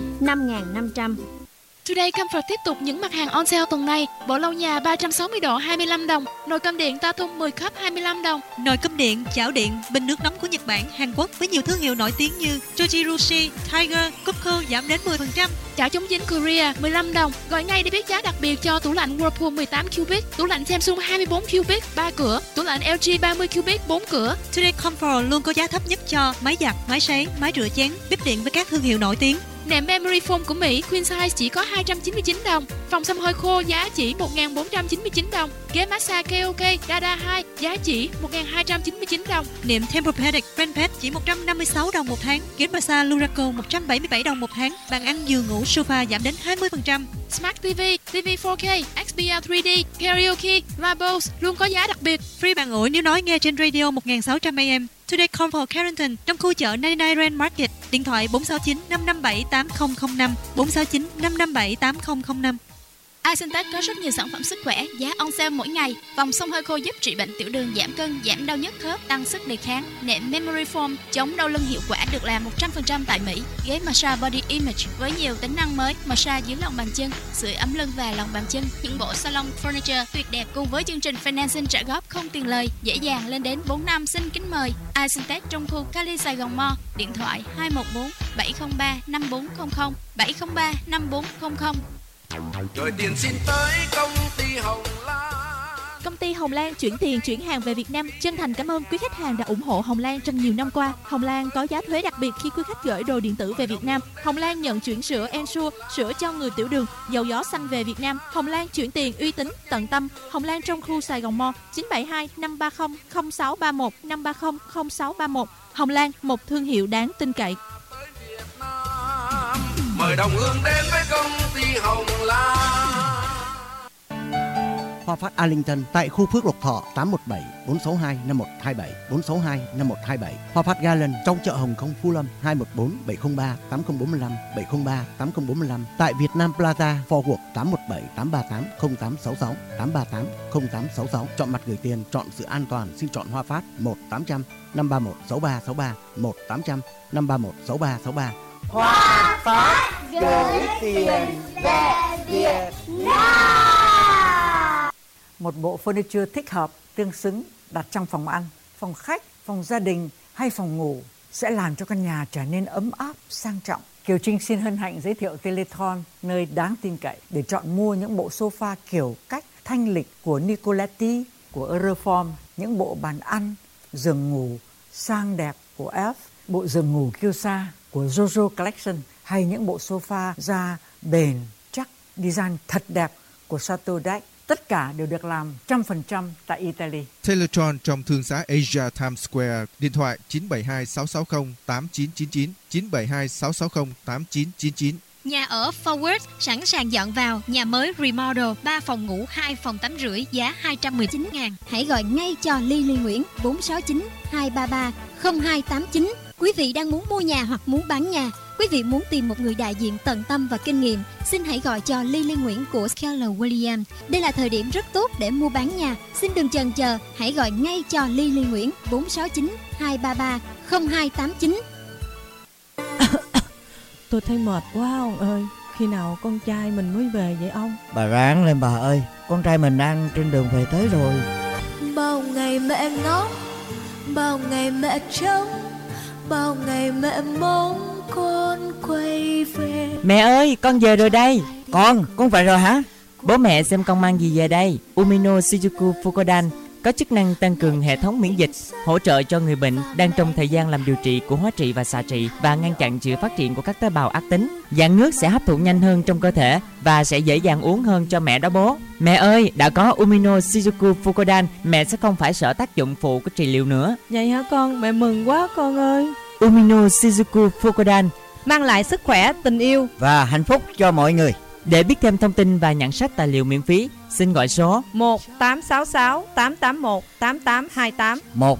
5500. Today Comfort tiếp tục những mặt hàng on sale tuần này. Bộ lau nhà 360 độ 25 đồng, nồi cơm điện Tatung 10 cup 25 đồng, nồi cơm điện, chảo điện, bình nước nóng của Nhật Bản, Hàn Quốc với nhiều thương hiệu nổi tiếng như Tojirushi, Tiger, Cupco giảm đến 10%. Chảo chống dính Korea 15 đồng. Gọi ngay để biết giá đặc biệt cho tủ lạnh Whirlpool 18 cubic, tủ lạnh Samsung 24 cubic 3 cửa, tủ lạnh LG 30 cubic 4 cửa. Today Comfort luôn có giá thấp nhất cho máy giặt, máy sấy, máy rửa chén, bếp điện với các thương hiệu nổi tiếng. Nệm memory foam của Mỹ queen size chỉ có 299 đồng. Phòng xăm hơi khô giá chỉ 1.499 đồng. Ghế massage KOK Dada 2 giá chỉ 1.299 đồng. Nệm Tempur-Pedic Friend Pet chỉ 156 đồng một tháng. Ghế massage Luraco 177 đồng một tháng. Bàn ăn giường ngủ sofa giảm đến 20%. Smart TV, TV 4K, XPR 3D, Karaoke và Bose luôn có giá đặc biệt. Free bàn ủi nếu nói nghe trên radio 1600 AM. Today Comfort Carrington trong khu chợ 99 Rand Market. Điện thoại 469 557 8005, 469 557 8005. Isentech có rất nhiều sản phẩm sức khỏe, giá on sale mỗi ngày. Vòng xông hơi khô giúp trị bệnh tiểu đường, giảm cân, giảm đau nhức khớp, tăng sức đề kháng. Nệm memory foam chống đau lưng hiệu quả được làm 100% tại Mỹ. Ghế massage body image với nhiều tính năng mới, massage dưới lòng bàn chân, sưởi ấm lưng và lòng bàn chân. Những bộ salon furniture tuyệt đẹp cùng với chương trình financing trả góp không tiền lời, dễ dàng lên đến 4 năm. Xin kính mời Isentech trong khu Cali Sài Gòn Mall. Điện thoại 214 703 5400, 703 5400. Rồi tiền xin tới công ty Hồng Lan. Công ty Hồng Lan chuyển tiền chuyển hàng về Việt Nam. Chân thành cảm ơn quý khách hàng đã ủng hộ Hồng Lan trong nhiều năm qua. Hồng Lan có giá thuế đặc biệt khi quý khách gửi đồ điện tử về Việt Nam. Hồng Lan nhận chuyển sữa Ensure, sữa cho người tiểu đường, dầu gió xanh về Việt Nam. Hồng Lan chuyển tiền uy tín, tận tâm. Hồng Lan trong khu Sài Gòn Mall 972 530 0631 530 0631. Hồng Lan, một thương hiệu đáng tin cậy. Mời đồng hương đến với công ty Hồng Lan. Hoa Phát Arlington tại khu Phước Lộc Thọ 817 462 5127 462 5127. Hoa Phát Garland trong chợ Hồng Kông Phú Lâm 214 703 8045 703 8045 tại Việt Nam Plaza Fort Worth 817 838 0866 838 0866. Chọn mặt gửi tiền, chọn sự an toàn, xin chọn Hoa Phát 1-800 531 6363 1-800 531 6363. Hoa Phát gửi tiền về Việt Nam. Một bộ furniture thích hợp, tương xứng đặt trong phòng ăn, phòng khách, phòng gia đình hay phòng ngủ sẽ làm cho căn nhà trở nên ấm áp, sang trọng. Kiều Trinh xin hân hạnh giới thiệu Telethon, nơi đáng tin cậy để chọn mua những bộ sofa kiểu cách thanh lịch của Nicoletti, của Euroform, những bộ bàn ăn, giường ngủ sang đẹp của Elf, bộ giường ngủ Kyosa của Jojo Collection hay những bộ sofa da bền, chắc, design thật đẹp của Chateau d'Aix. Tất cả đều được làm 100% tại Italy. Telethon trong thương xá Asia Times Square, điện thoại 972 660 8999, 972 660 8999. Nhà ở Forward sẵn sàng dọn vào, nhà mới remodel, 3 phòng ngủ, 2 phòng tắm rưỡi, giá 219.000. Hãy gọi ngay cho Lily Nguyễn 469 233 0289. Quý vị đang muốn mua nhà hoặc muốn bán nhà, quý vị muốn tìm một người đại diện tận tâm và kinh nghiệm, xin hãy gọi cho Lily Nguyễn của Keller Williams. Đây là thời điểm rất tốt để mua bán nhà. Xin đừng chần chờ, hãy gọi ngay cho Lily Nguyễn 469 233 0289. Tôi thấy mệt quá ông ơi. Khi nào con trai mình mới về vậy ông? Bà ráng lên bà ơi, con trai mình đang trên đường về tới rồi. Bao ngày mẹ ngóng, bao ngày mẹ trông, bao ngày mẹ mong con quay về. Mẹ ơi, con về rồi đây. Con về rồi hả? Bố mẹ xem con mang gì về đây. Umino Shijuku Fukodan có chức năng tăng cường hệ thống miễn dịch, hỗ trợ cho người bệnh đang trong thời gian làm điều trị của hóa trị và xạ trị và ngăn chặn sự phát triển của các tế bào ác tính. Dạng nước sẽ hấp thụ nhanh hơn trong cơ thể và sẽ dễ dàng uống hơn cho mẹ đó bố. Mẹ ơi, đã có Umino Shijuku Fukodan, mẹ sẽ không phải sợ tác dụng phụ của trị liệu nữa. Vậy hả con? Mẹ mừng quá con ơi. Umino Shijuku Fukodan mang lại sức khỏe, tình yêu và hạnh phúc cho mọi người. Để biết thêm thông tin và nhận sách tài liệu miễn phí, xin gọi số 1866 881 8828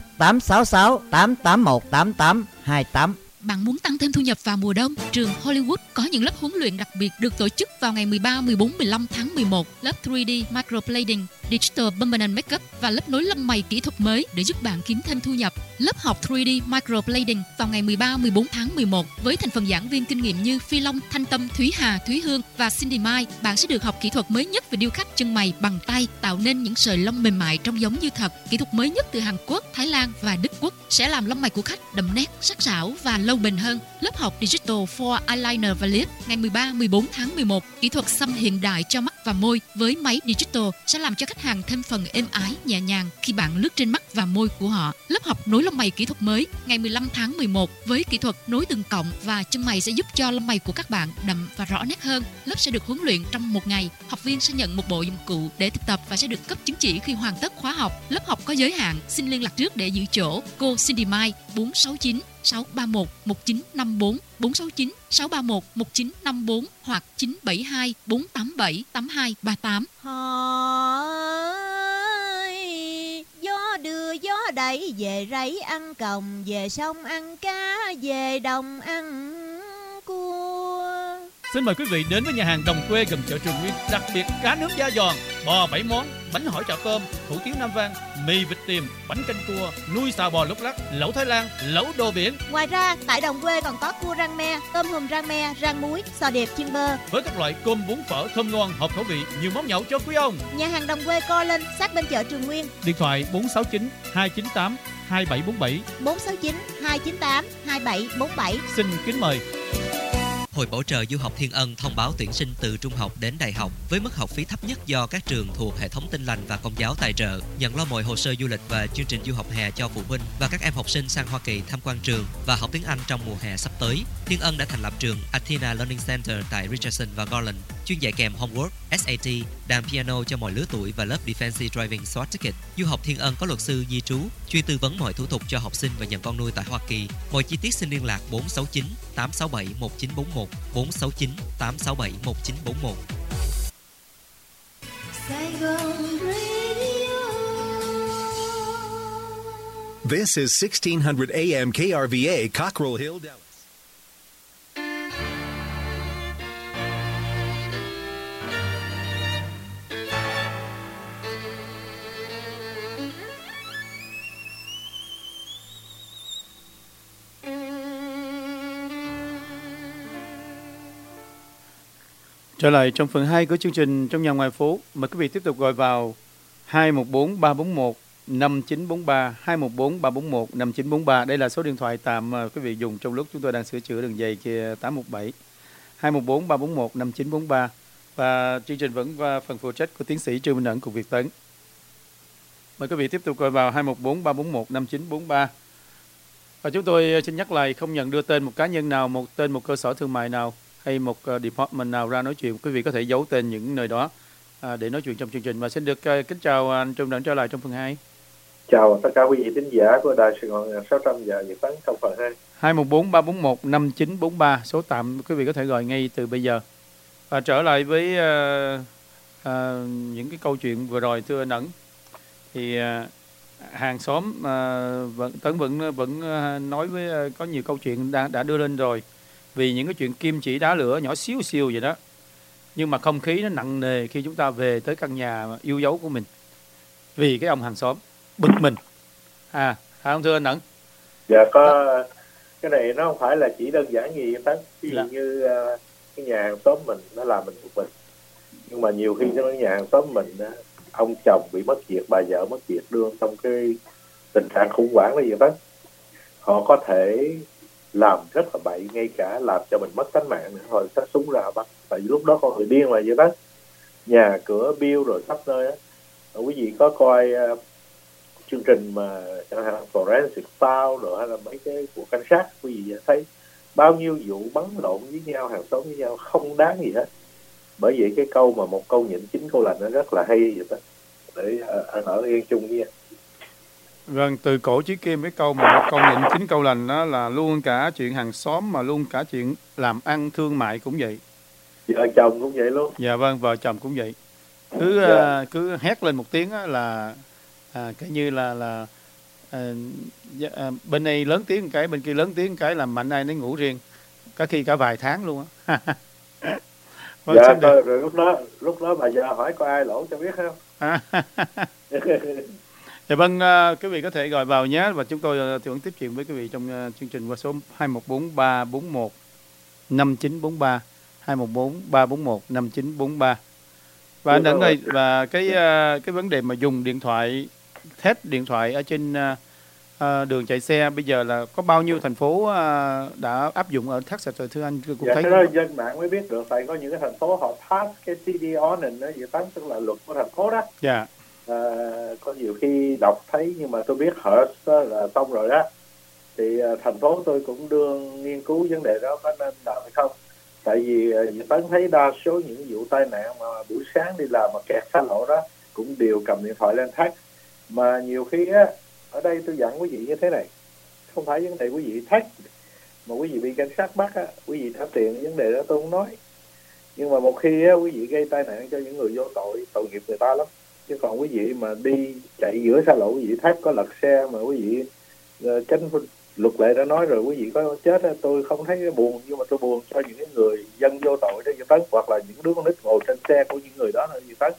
1866 881 8828. Bạn muốn tăng thêm thu nhập vào mùa đông? Trường Hollywood có những lớp huấn luyện đặc biệt được tổ chức vào ngày 13, 14, 15 tháng 11. Lớp 3D Microblading, Digital Permanent Makeup và lớp nối lông mày kỹ thuật mới để giúp bạn kiếm thêm thu nhập. Lớp học 3D Microblading vào ngày 13, 14 tháng 11 với thành phần giảng viên kinh nghiệm như Phi Long, Thanh Tâm, Thúy Hà, Thúy Hương và Cindy Mai. Bạn sẽ được học kỹ thuật mới nhất về điêu khắc chân mày bằng tay, tạo nên những sợi lông mềm mại trông giống như thật. Kỹ thuật mới nhất từ Hàn Quốc, Thái Lan và Đức Quốc sẽ làm lông mày của khách đậm nét, sắc sảo và lâu bền hơn. Lớp học Digital for Eyeliner và Lip ngày 13, 14 tháng 11. Kỹ thuật xăm hiện đại cho mắt và môi với máy Digital sẽ làm cho khách hàng thêm phần êm ái, nhẹ nhàng khi bạn lướt trên mắt và môi của họ. Lớp học nối lông mày kỹ thuật mới ngày 15 tháng 11 với kỹ thuật nối từng cọng và chân mày sẽ giúp cho lông mày của các bạn đậm và rõ nét hơn. Lớp sẽ được huấn luyện trong một ngày. Học viên sẽ nhận một bộ dụng cụ để thực tập và sẽ được cấp chứng chỉ khi hoàn tất khóa học. Lớp học có giới hạn, xin liên lạc trước để giữ chỗ. Cô Cindy Mai 469 631 1954 469 631 1954 hoặc 972 487 8238. Hỏi gió đưa gió đẩy về rẫy ăn còng, về sông ăn cá, về đồng ăn cua. Xin mời quý vị đến với nhà hàng Đồng Quê gần chợ Trường Nguyên, đặc biệt cá nước da giòn, bò 7 món, bánh hỏi chảo tôm, hủ tiếu Nam Vang, mì vịt tiềm, bánh canh cua, nuôi xào bò lúc lắc, lẩu Thái Lan, lẩu đồ biển. Ngoài ra, tại Đồng Quê còn có cua rang me, tôm hùm rang me, rang muối, sò điệp chiên bơ với các loại cơm bún phở thơm ngon, hợp khẩu vị, nhiều món nhậu cho quý ông. Nhà hàng Đồng Quê co lên sát bên chợ Trường Nguyên. Điện thoại 469 298 2747 469 298 2747. Xin kính mời. Hội Bảo trợ Du học Thiên Ân thông báo tuyển sinh từ trung học đến đại học với mức học phí thấp nhất do các trường thuộc hệ thống Tin Lành và Công giáo tài trợ, nhận lo mọi hồ sơ du lịch và chương trình du học hè cho phụ huynh và các em học sinh sang Hoa Kỳ tham quan trường và học tiếng Anh trong mùa hè sắp tới. Thiên Ân đã thành lập trường Athena Learning Center tại Richardson và Garland, chuyên dạy kèm homework, SAT, đàn piano cho mọi lứa tuổi và lớp Defensive Driving Swat Ticket. Du học Thiên Ân có luật sư di trú, chuyên tư vấn mọi thủ tục cho học sinh và nhận con nuôi tại Hoa Kỳ. Mọi chi tiết xin liên lạc 469 867 1941 469 867 1941. Sài Gòn This is 1600 AM KRVA, Cockrell Hill, Dallas. Trở lại trong phần 2 của chương trình Trong Nhà Ngoài Phố. Mời quý vị tiếp tục gọi vào 214 341 5943 214 341 5943. Đây là số điện thoại tạm mà quý vị dùng trong lúc chúng tôi đang sửa chữa đường dây kia 817 214 341 5943. Và chương trình vẫn qua phần phụ trách của tiến sĩ Trương Minh Ẩn cùng Việt Tấn. Mời quý vị tiếp tục gọi vào 214 341 5943. Và chúng tôi xin nhắc lại không nhận đưa tên một cá nhân nào, một tên một cơ sở thương mại nào hay một department nào ra nói chuyện. Quý vị có thể giấu tên những nơi đó để nói chuyện trong chương trình. Và xin được kính chào anh Trung Đặng trở lại trong phần 2. Chào tất cả quý vị thính giả của Đài Sài Gòn 600 và Việt Tấn trong phần 2. 214 341 5943 số tạm quý vị có thể gọi ngay từ bây giờ. Và trở lại với những cái câu chuyện vừa rồi thưa anh Ẩn, thì hàng xóm Tấn vẫn nói với có nhiều câu chuyện đã đưa lên rồi. Vì những cái chuyện kim chỉ đá lửa nhỏ xíu xiu vậy đó. Nhưng mà không khí nó nặng nề khi chúng ta về tới căn nhà yêu dấu của mình. Vì cái ông hàng xóm bực mình. Hả không thưa anh Ẩn? Dạ có, cái này nó không phải là chỉ đơn giản gì Tấn. Ví dụ như cái nhà hàng xóm mình nó làm mình bực mình. Nhưng mà nhiều khi trong cái nhà hàng xóm mình ông chồng bị mất việc, bà vợ mất việc đương trong cái tình trạng khủng hoảng là gì Tấn. Họ có thể làm rất là bậy, ngay cả làm cho mình mất tánh mạng nữa, rồi xách súng ra bắt. Tại vì lúc đó con người điên là vậy đó, nhà cửa biêu rồi khắp nơi á. Quý vị có coi chương trình mà chẳng hạn Forensic File rồi hay là mấy cái của cảnh sát, quý vị thấy bao nhiêu vụ bắn lộn với nhau, hàng xóm với nhau không đáng gì hết. Bởi vậy cái câu mà một câu nhịn 9 câu lành nó rất là hay vậy đó, để ở yên chung với nhau. Vâng, từ cổ chí kim cái câu mà một câu nhịn 9 câu lành đó là luôn cả chuyện hàng xóm mà luôn cả chuyện làm ăn thương mại cũng vậy. Vợ chồng cũng vậy luôn. Dạ vâng, vợ chồng cũng vậy. Cứ hét lên một tiếng là cái như là bên này lớn tiếng một cái, bên kia lớn tiếng một cái, làm mạnh ai nấy ngủ riêng. Có khi cả vài tháng luôn á. Vâng, dạ, rồi lúc đó bà vợ hỏi có ai lỗ cho biết không? Dạ vâng, quý vị có thể gọi vào nhé, và chúng tôi vẫn tiếp chuyện với quý vị trong chương trình qua số 214 341 5943 214 341 5943. Và anh Ấn ơi, và cái vấn đề mà dùng điện thoại, test điện thoại ở trên đường chạy xe bây giờ là có bao nhiêu thành phố đã áp dụng ở Texas rồi thưa anh? Cũng dạ, thấy cái đó dân mạng mới biết được, tại có những cái thành phố họ pass cái CD ordinance đó, dự toán tức là luật của thành phố đó. Dạ. Có nhiều khi đọc thấy, nhưng mà tôi biết Hearst là xong rồi đó, thì thành phố tôi cũng đương nghiên cứu vấn đề đó có nên làm hay không. Tại vì Tấn thấy đa số những vụ tai nạn mà buổi sáng đi làm mà kẹt xa lộ đó cũng đều cầm điện thoại lên thắt. Mà nhiều khi á, ở đây tôi dặn quý vị như thế này, không phải vấn đề quý vị thắt mà quý vị bị cảnh sát bắt á, quý vị trả tiền, vấn đề đó tôi không nói. Nhưng mà một khi á, quý vị gây tai nạn cho những người vô tội, tội nghiệp người ta lắm. Chứ còn quý vị mà đi chạy giữa xa lộ, quý vị thắt có lật xe mà quý vị tránh luật lệ đã nói rồi, quý vị có chết tôi không thấy buồn, nhưng mà tôi buồn cho những cái người dân vô tội đó, Tấn, hoặc là những đứa con nít ngồi trên xe của những người đó là Tấn.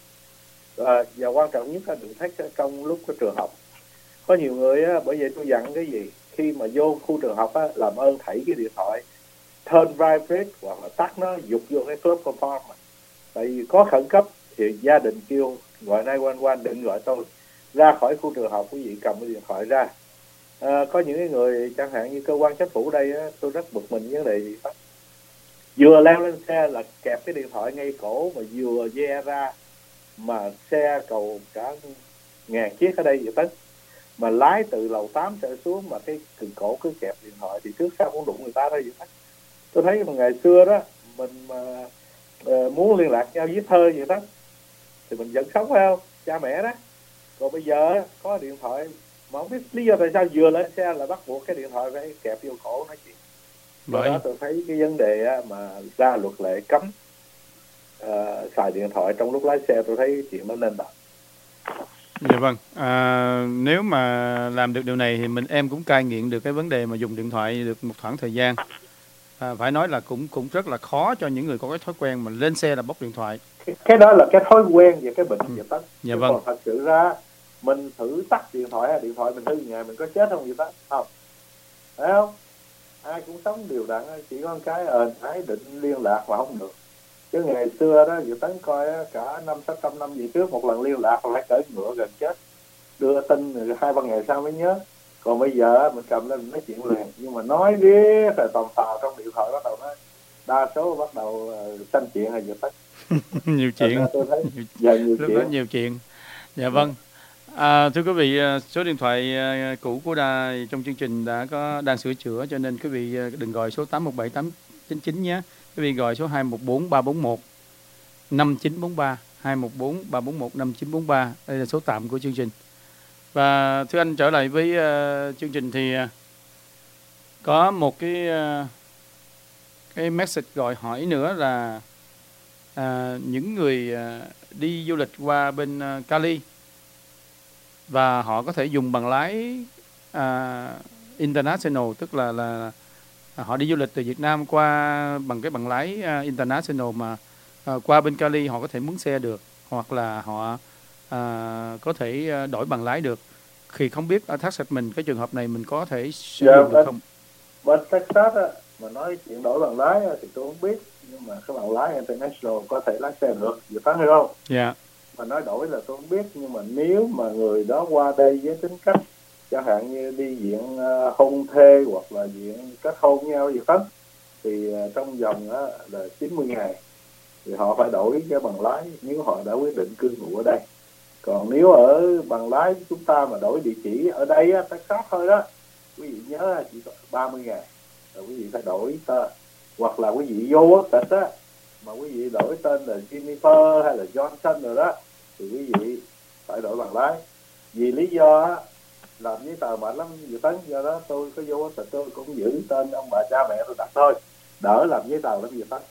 Và quan trọng nhất là đừng thách trong lúc cái trường học. Có nhiều người á, bởi vậy tôi dặn cái gì, khi mà vô khu trường học á, làm ơn thảy cái điện thoại turn vibrate hoặc là tắt nó, dục vô cái club compartment. Tại vì có khẩn cấp thì gia đình kêu gọi 911, đừng gọi tôi. Ra khỏi khu trường học quý vị cầm cái điện thoại ra. Có những cái người chẳng hạn như cơ quan chính phủ đây á, tôi rất bực mình vấn đề gì đó. Vừa leo lên xe là kẹp cái điện thoại ngay cổ, mà vừa ve ra mà xe cầu cả 1000 chiếc ở đây vậy Tấn. Mà lái từ lầu 8 trở xuống mà cái cần cổ cứ kẹp điện thoại thì trước sau cũng đụng người ta đó vậy Tấn. Tôi thấy ngày xưa đó mình mà muốn liên lạc nhau viết thơ vậy Tấn thì mình vẫn sống phải không, cha mẹ đó. Còn bây giờ có điện thoại mà không biết lý do tại sao vừa lên xe là bắt buộc cái điện thoại phải kẹp vô cổ nói chuyện. Bởi đó tôi thấy cái vấn đề mà ra luật lệ cấm xài điện thoại trong lúc lái xe, tôi thấy chuyện nó nên đạt. Dạ vâng. Nếu mà làm được điều này thì em cũng cai nghiện được cái vấn đề mà dùng điện thoại được một khoảng thời gian. Phải nói là cũng rất là khó cho những người có cái thói quen mà lên xe là bóc điện thoại. Cái đó là cái thói quen và cái bệnh Việt Tắc. Dạ vâng. Còn thật sự ra mình thử tắt điện thoại mình hư ngày mình có chết không Việt Tắc? Không. Phải không? Ai cũng sống đều đặn, chỉ có một cái thái định liên lạc mà không được. Chứ ngày xưa đó Việt Tấn coi cả 500-600 năm về trước một lần liên lạc phải cởi ngựa gần chết, đưa tin 2-3 ngày sau mới nhớ. Còn bây giờ mình cầm lên mình nói chuyện liền, nhưng mà nói biết rồi tòm tò trong điện thoại bắt đầu nói đa số bắt đầu sanh chuyện là Việt Tấn. Nhiều chuyện. Tôi thấy nhiều lúc chuyện. đó nhiều chuyện. Dạ vâng. Thưa quý vị, số điện thoại cũ của đài trong chương trình đang sửa chữa, cho nên quý vị đừng gọi số 817-899 nhé. Quý vị gọi số 214-341 5943 214-341 5943. Đây là số tạm của chương trình. Và thưa anh, trở lại với chương trình thì có một cái message gọi hỏi nữa là những người đi du lịch qua bên Cali và họ có thể dùng bằng lái international, tức là họ đi du lịch từ Việt Nam qua bằng cái bằng lái international mà qua bên Cali họ có thể mướn xe được, hoặc là họ có thể đổi bằng lái được. Thì không biết ở Texas mình cái trường hợp này mình có thể sử dụng được không? Bên Texas á, mà nói chuyện đổi bằng lái thì tôi không biết, nhưng mà cái bằng lái international có thể lái xe được, dự phán hay không? Dạ. Mà nói đổi là tôi không biết, nhưng mà nếu mà người đó qua đây với tính cách chẳng hạn như đi diện hôn thê hoặc là diện kết hôn nhau gì đó, thì trong vòng là 90 ngày thì họ phải đổi cái bằng lái nếu họ đã quyết định cư ngụ ở đây. Còn nếu ở bằng lái chúng ta mà đổi địa chỉ ở đây á, Texas thôi đó, quý vị nhớ chỉ có 30 ngày rồi quý vị phải đổi tên, hoặc là quý vị vô Texas á mà quý vị đổi tên là Jennifer hay là Johnson rồi đó thì quý vị phải đổi bằng lái. Vì lý do á, làm giấy tờ mệt lắm Dự Tấn, do đó tôi có vô thì tôi cũng giữ tên ông bà cha mẹ tôi đặt thôi, đỡ làm giấy tờ lắm Dự Tấn.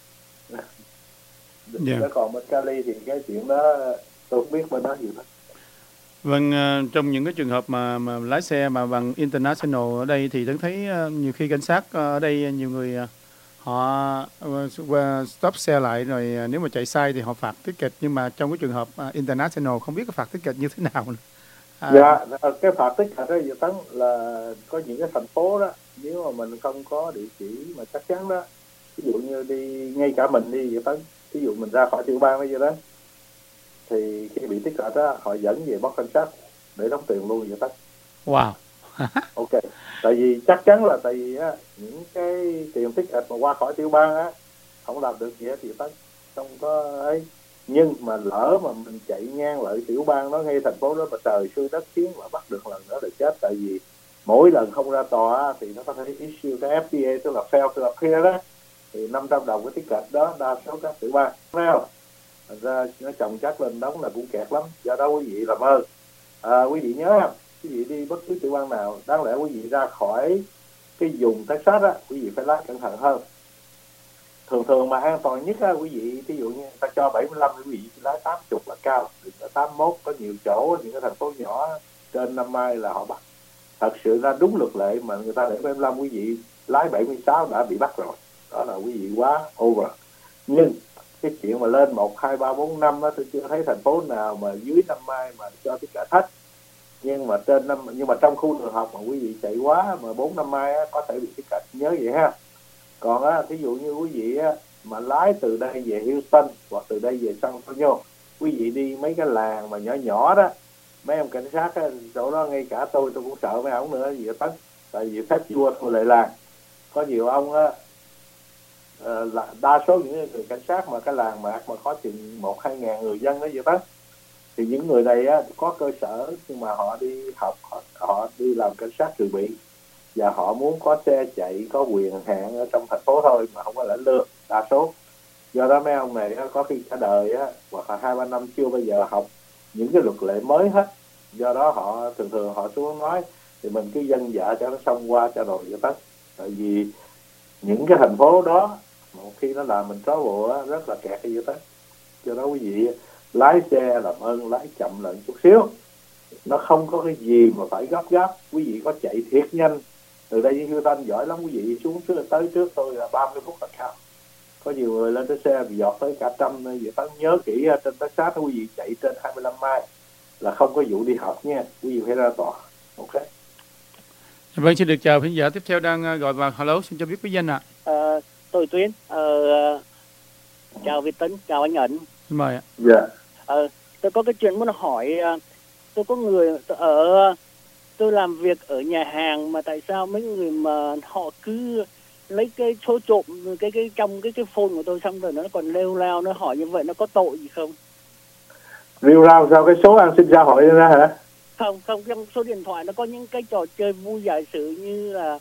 Yeah. Còn bên Cali thì cái chuyện đó tôi không biết bên đó gì hết. Vâng, trong những cái trường hợp mà lái xe mà bằng international ở đây thì tôi thấy nhiều khi cảnh sát ở đây nhiều người họ stop xe lại rồi nếu mà chạy sai thì họ phạt ticket, nhưng mà trong cái trường hợp international không biết cái phạt ticket như thế nào nữa. Dạ, cái phạt ticket đó Dự Tấn là có những cái thành phố đó, nếu mà mình không có địa chỉ mà chắc chắn đó, ví dụ như đi ngay cả mình đi Dự Tấn, ví dụ mình ra khỏi tiểu bang bây giờ đó thì khi bị ticket đó họ dẫn về bóc cảnh sát để đóng tiền luôn Dự Tấn. Wow. Ok, tại vì chắc chắn là tại vì á, những cái tiền ticket mà qua khỏi tiểu bang á không làm được gì hết Dự Tấn, không có ấy. Nhưng mà lỡ mà mình chạy ngang lại tiểu bang đó ngay thành phố đó mà trời xui đất khiến mà bắt được lần nữa là chết, tại vì mỗi lần không ra tòa thì nó có thể issue cái FTA, tức là fail to appear đó, thì $500 cái ticket đó đa số các tiểu bang, phải không? Thành ra nó chồng chất lên đóng là cũng kẹt lắm. Do đó quý vị làm ơn quý vị nhớ không, quý vị đi bất cứ tiểu bang nào đáng lẽ quý vị ra khỏi cái vùng Texas á, quý vị phải lái cẩn thận hơn. Thường mà an toàn nhất á, quý vị ví dụ như ta cho 75 quý vị lái 80 là cao, 81 có nhiều chỗ những cái thành phố nhỏ trên 5 mai là họ bắt. Thật sự ra đúng luật lệ mà người ta để 75, quý vị lái 76 đã bị bắt rồi, đó là quý vị quá over. Nhưng cái chuyện mà lên 1, 2, 3, 4, 5 đó, tôi chưa thấy thành phố nào mà dưới 5 mai mà cho tất cả hết. Nhưng mà trên 5, nhưng mà trong khu trường học mà quý vị chạy quá mà 4, 5 mai á, có thể bị tất cả, nhớ vậy ha. Còn á, thí dụ như quý vị á, mà lái từ đây về Houston hoặc từ đây về San Antonio, quý vị đi mấy cái làng mà nhỏ nhỏ đó, mấy ông cảnh sát á, chỗ đó ngay cả tôi cũng sợ mấy ông nữa gì Tấn, tại vì phép vua thôi lại làng. Có nhiều ông á, là đa số những người cảnh sát mà cái làng mạc mà có chừng 1-2 ngàn người dân đó vậy đó, thì những người này á, có cơ sở nhưng mà họ đi học, họ đi làm cảnh sát dự bị và họ muốn có xe chạy, có quyền hạn ở trong thành phố thôi mà không có lãnh lương đa số. Do đó mấy ông này á, có khi cả đời á, hoặc là 2-3 năm chưa bao giờ học những cái luật lệ mới hết. Do đó họ thường họ xuống nói thì mình cứ dân dạ cho nó xong qua cho rồi vậy đó. Tại vì những cái thành phố đó một khi nó làm mình travel rất là kẹt như thế. Do đó quý vị lái xe làm ơn lái chậm lại chút xíu nó không có cái gì mà phải gấp gáp. Quý vị có chạy thiệt nhanh từ đây đến Houston giỏi lắm, quý vị xuống tới trước tôi là 30 phút là cao. Có nhiều người lên tới xe bị giọt tới cả 100 vậy. Tớ nhớ kỹ trên Texas quý vị chạy trên 25 mile là không có vụ đi học nha, quý vị phải ra tòa. Ok. Vâng, xin được chào khán giả tiếp theo đang gọi vào. Hello, xin cho biết bí danh ạ. Tôi Tuyến. Chào Việt Tấn, chào anh Ẩn. Xin mời ạ. Dạ. Tôi có cái chuyện muốn hỏi. Tôi có người tôi làm việc ở nhà hàng mà tại sao mấy người mà họ cứ lấy cái số trộm cái trong cái phone của tôi xong rồi nó còn lêu lao, nó hỏi như vậy nó có tội gì không? Rêu rao sao cái số an sinh xã hội ra hả? Không, trong số điện thoại nó có những cái trò chơi vui giả sử như là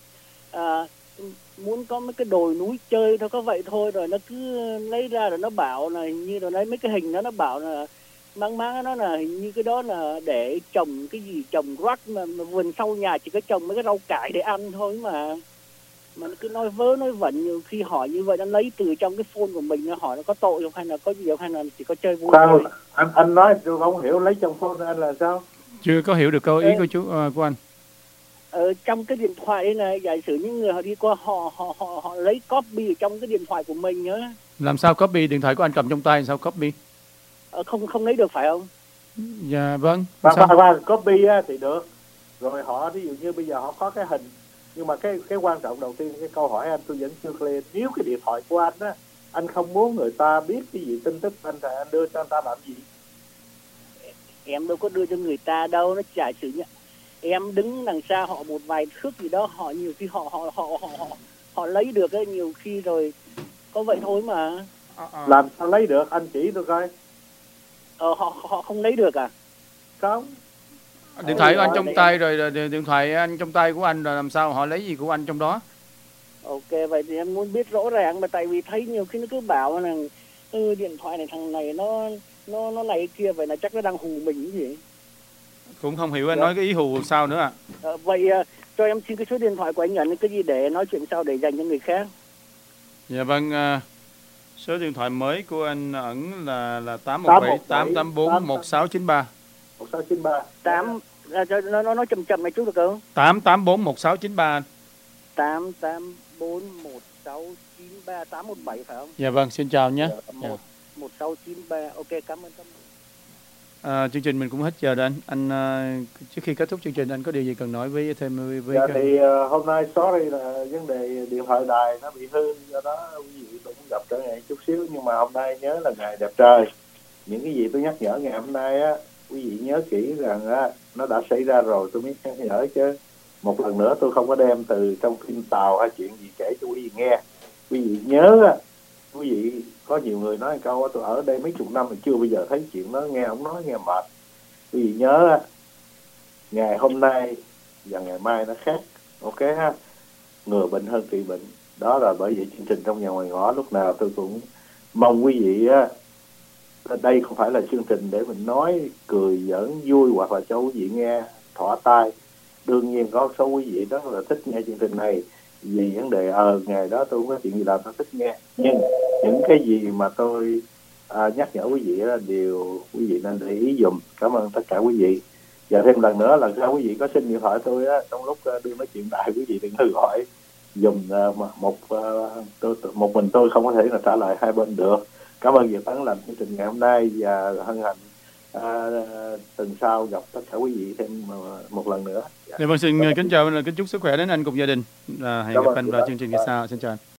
muốn có mấy cái đồi núi chơi thôi, có vậy thôi, rồi nó cứ lấy ra rồi nó bảo là như rồi lấy mấy cái hình đó, nó bảo là mang nó là hình như cái đó là để trồng cái gì, trồng rắc mà vườn sau nhà chỉ có trồng mấy cái rau cải để ăn thôi mà nó cứ nói vớ nói vẩn. Nhiều khi hỏi như vậy nó lấy từ trong cái phone của mình, nó hỏi nó có tội không hay là có gì không hay là chỉ có chơi vui thôi. Anh nói tôi không hiểu lấy trong phone anh là sao? Chưa có hiểu được câu ý của anh. Trong cái điện thoại đây này, giả sử những người họ đi qua họ lấy copy ở trong cái điện thoại của mình nhá. Làm sao copy? Điện thoại của anh cầm trong tay sao copy? Không lấy được phải không? Dạ vâng. Copy thì được. Rồi họ ví dụ như bây giờ họ có cái hình, nhưng mà cái quan trọng đầu tiên, cái câu hỏi anh tôi vẫn chưa clear. Nếu cái điện thoại của anh á, anh không muốn người ta biết cái gì tin tức anh thì anh đưa cho anh ta làm gì? Em đâu có đưa cho người ta đâu, nó giả sử như em đứng đằng xa họ một vài thước gì đó, họ nhiều khi họ lấy được ấy, nhiều khi rồi có vậy thôi mà. Làm sao lấy được, anh chỉ tôi coi. Họ không lấy được à? Không. Điện thoại của anh trong tay rồi, điện thoại anh trong tay của anh rồi làm sao họ lấy gì của anh trong đó? Ok, vậy thì em muốn biết rõ ràng mà, tại vì thấy nhiều khi nó cứ bảo là điện thoại này thằng này nó này kia, vậy là chắc nó đang hù mình cái gì. Cũng không hiểu anh nói cái ý hù sao nữa ạ. Vậy cho em xin cái số điện thoại của anh nhận cái gì để nói chuyện sau để dành cho người khác. Dạ vâng, số điện thoại mới của anh Ẩn là 817 884 1693. 1693. Nó chậm này chút được không? 884 1693. 884 1693 817 phải không? Dạ vâng, xin chào nhé. 1693. Ok, cảm ơn. Chương trình mình cũng hết giờ rồi anh. Trước khi kết thúc chương trình anh có điều gì cần nói với thêm với thì hôm nay sorry là vấn đề điện thoại đài nó bị hư, do đó quý vị cũng gặp trở ngại chút xíu, nhưng mà hôm nay nhớ là ngày đẹp trời. Những cái gì tôi nhắc nhở ngày hôm nay á, quý vị nhớ kỹ rằng á, nó đã xảy ra rồi tôi mới nhắc nhở, chứ một lần nữa tôi không có đem từ trong phim Tàu hay chuyện gì kể cho quý vị nghe. Quý vị nhớ á, quý vị có nhiều người nói một câu tôi ở đây mấy chục năm mà chưa bao giờ thấy chuyện đó, nghe ông nói nghe mệt. Quý vị nhớ á, ngày hôm nay và ngày mai nó khác, ok ha. Ngừa bệnh hơn trị bệnh, đó là bởi vậy chương trình Trong Nhà Ngoài Ngõ lúc nào tôi cũng mong quý vị á, đây không phải là chương trình để mình nói cười giỡn vui hoặc là cho quý vị nghe thỏa tai. Đương nhiên có số quý vị đó là thích nghe chương trình này vì vấn đề ngày đó tôi không có chuyện gì làm tôi thích nghe, nhưng những cái gì mà tôi nhắc nhở quý vị đó đều quý vị nên để ý dùm. Cảm ơn tất cả quý vị. Và thêm lần nữa, lần sau quý vị có xin điện thoại tôi á, trong lúc đưa nói chuyện đại, quý vị đừng có gọi dùm một mình tôi không có thể là trả lời hai bên được. Cảm ơn Việt Tấn làm chương trình ngày hôm nay và hân hạnh tuần sau gặp tất cả quý vị thêm một lần nữa. Dạ vâng, xin kính chào và kính chúc sức khỏe đến anh cùng gia đình. Hẹn gặp anh vào chương trình sau. Xin chào anh.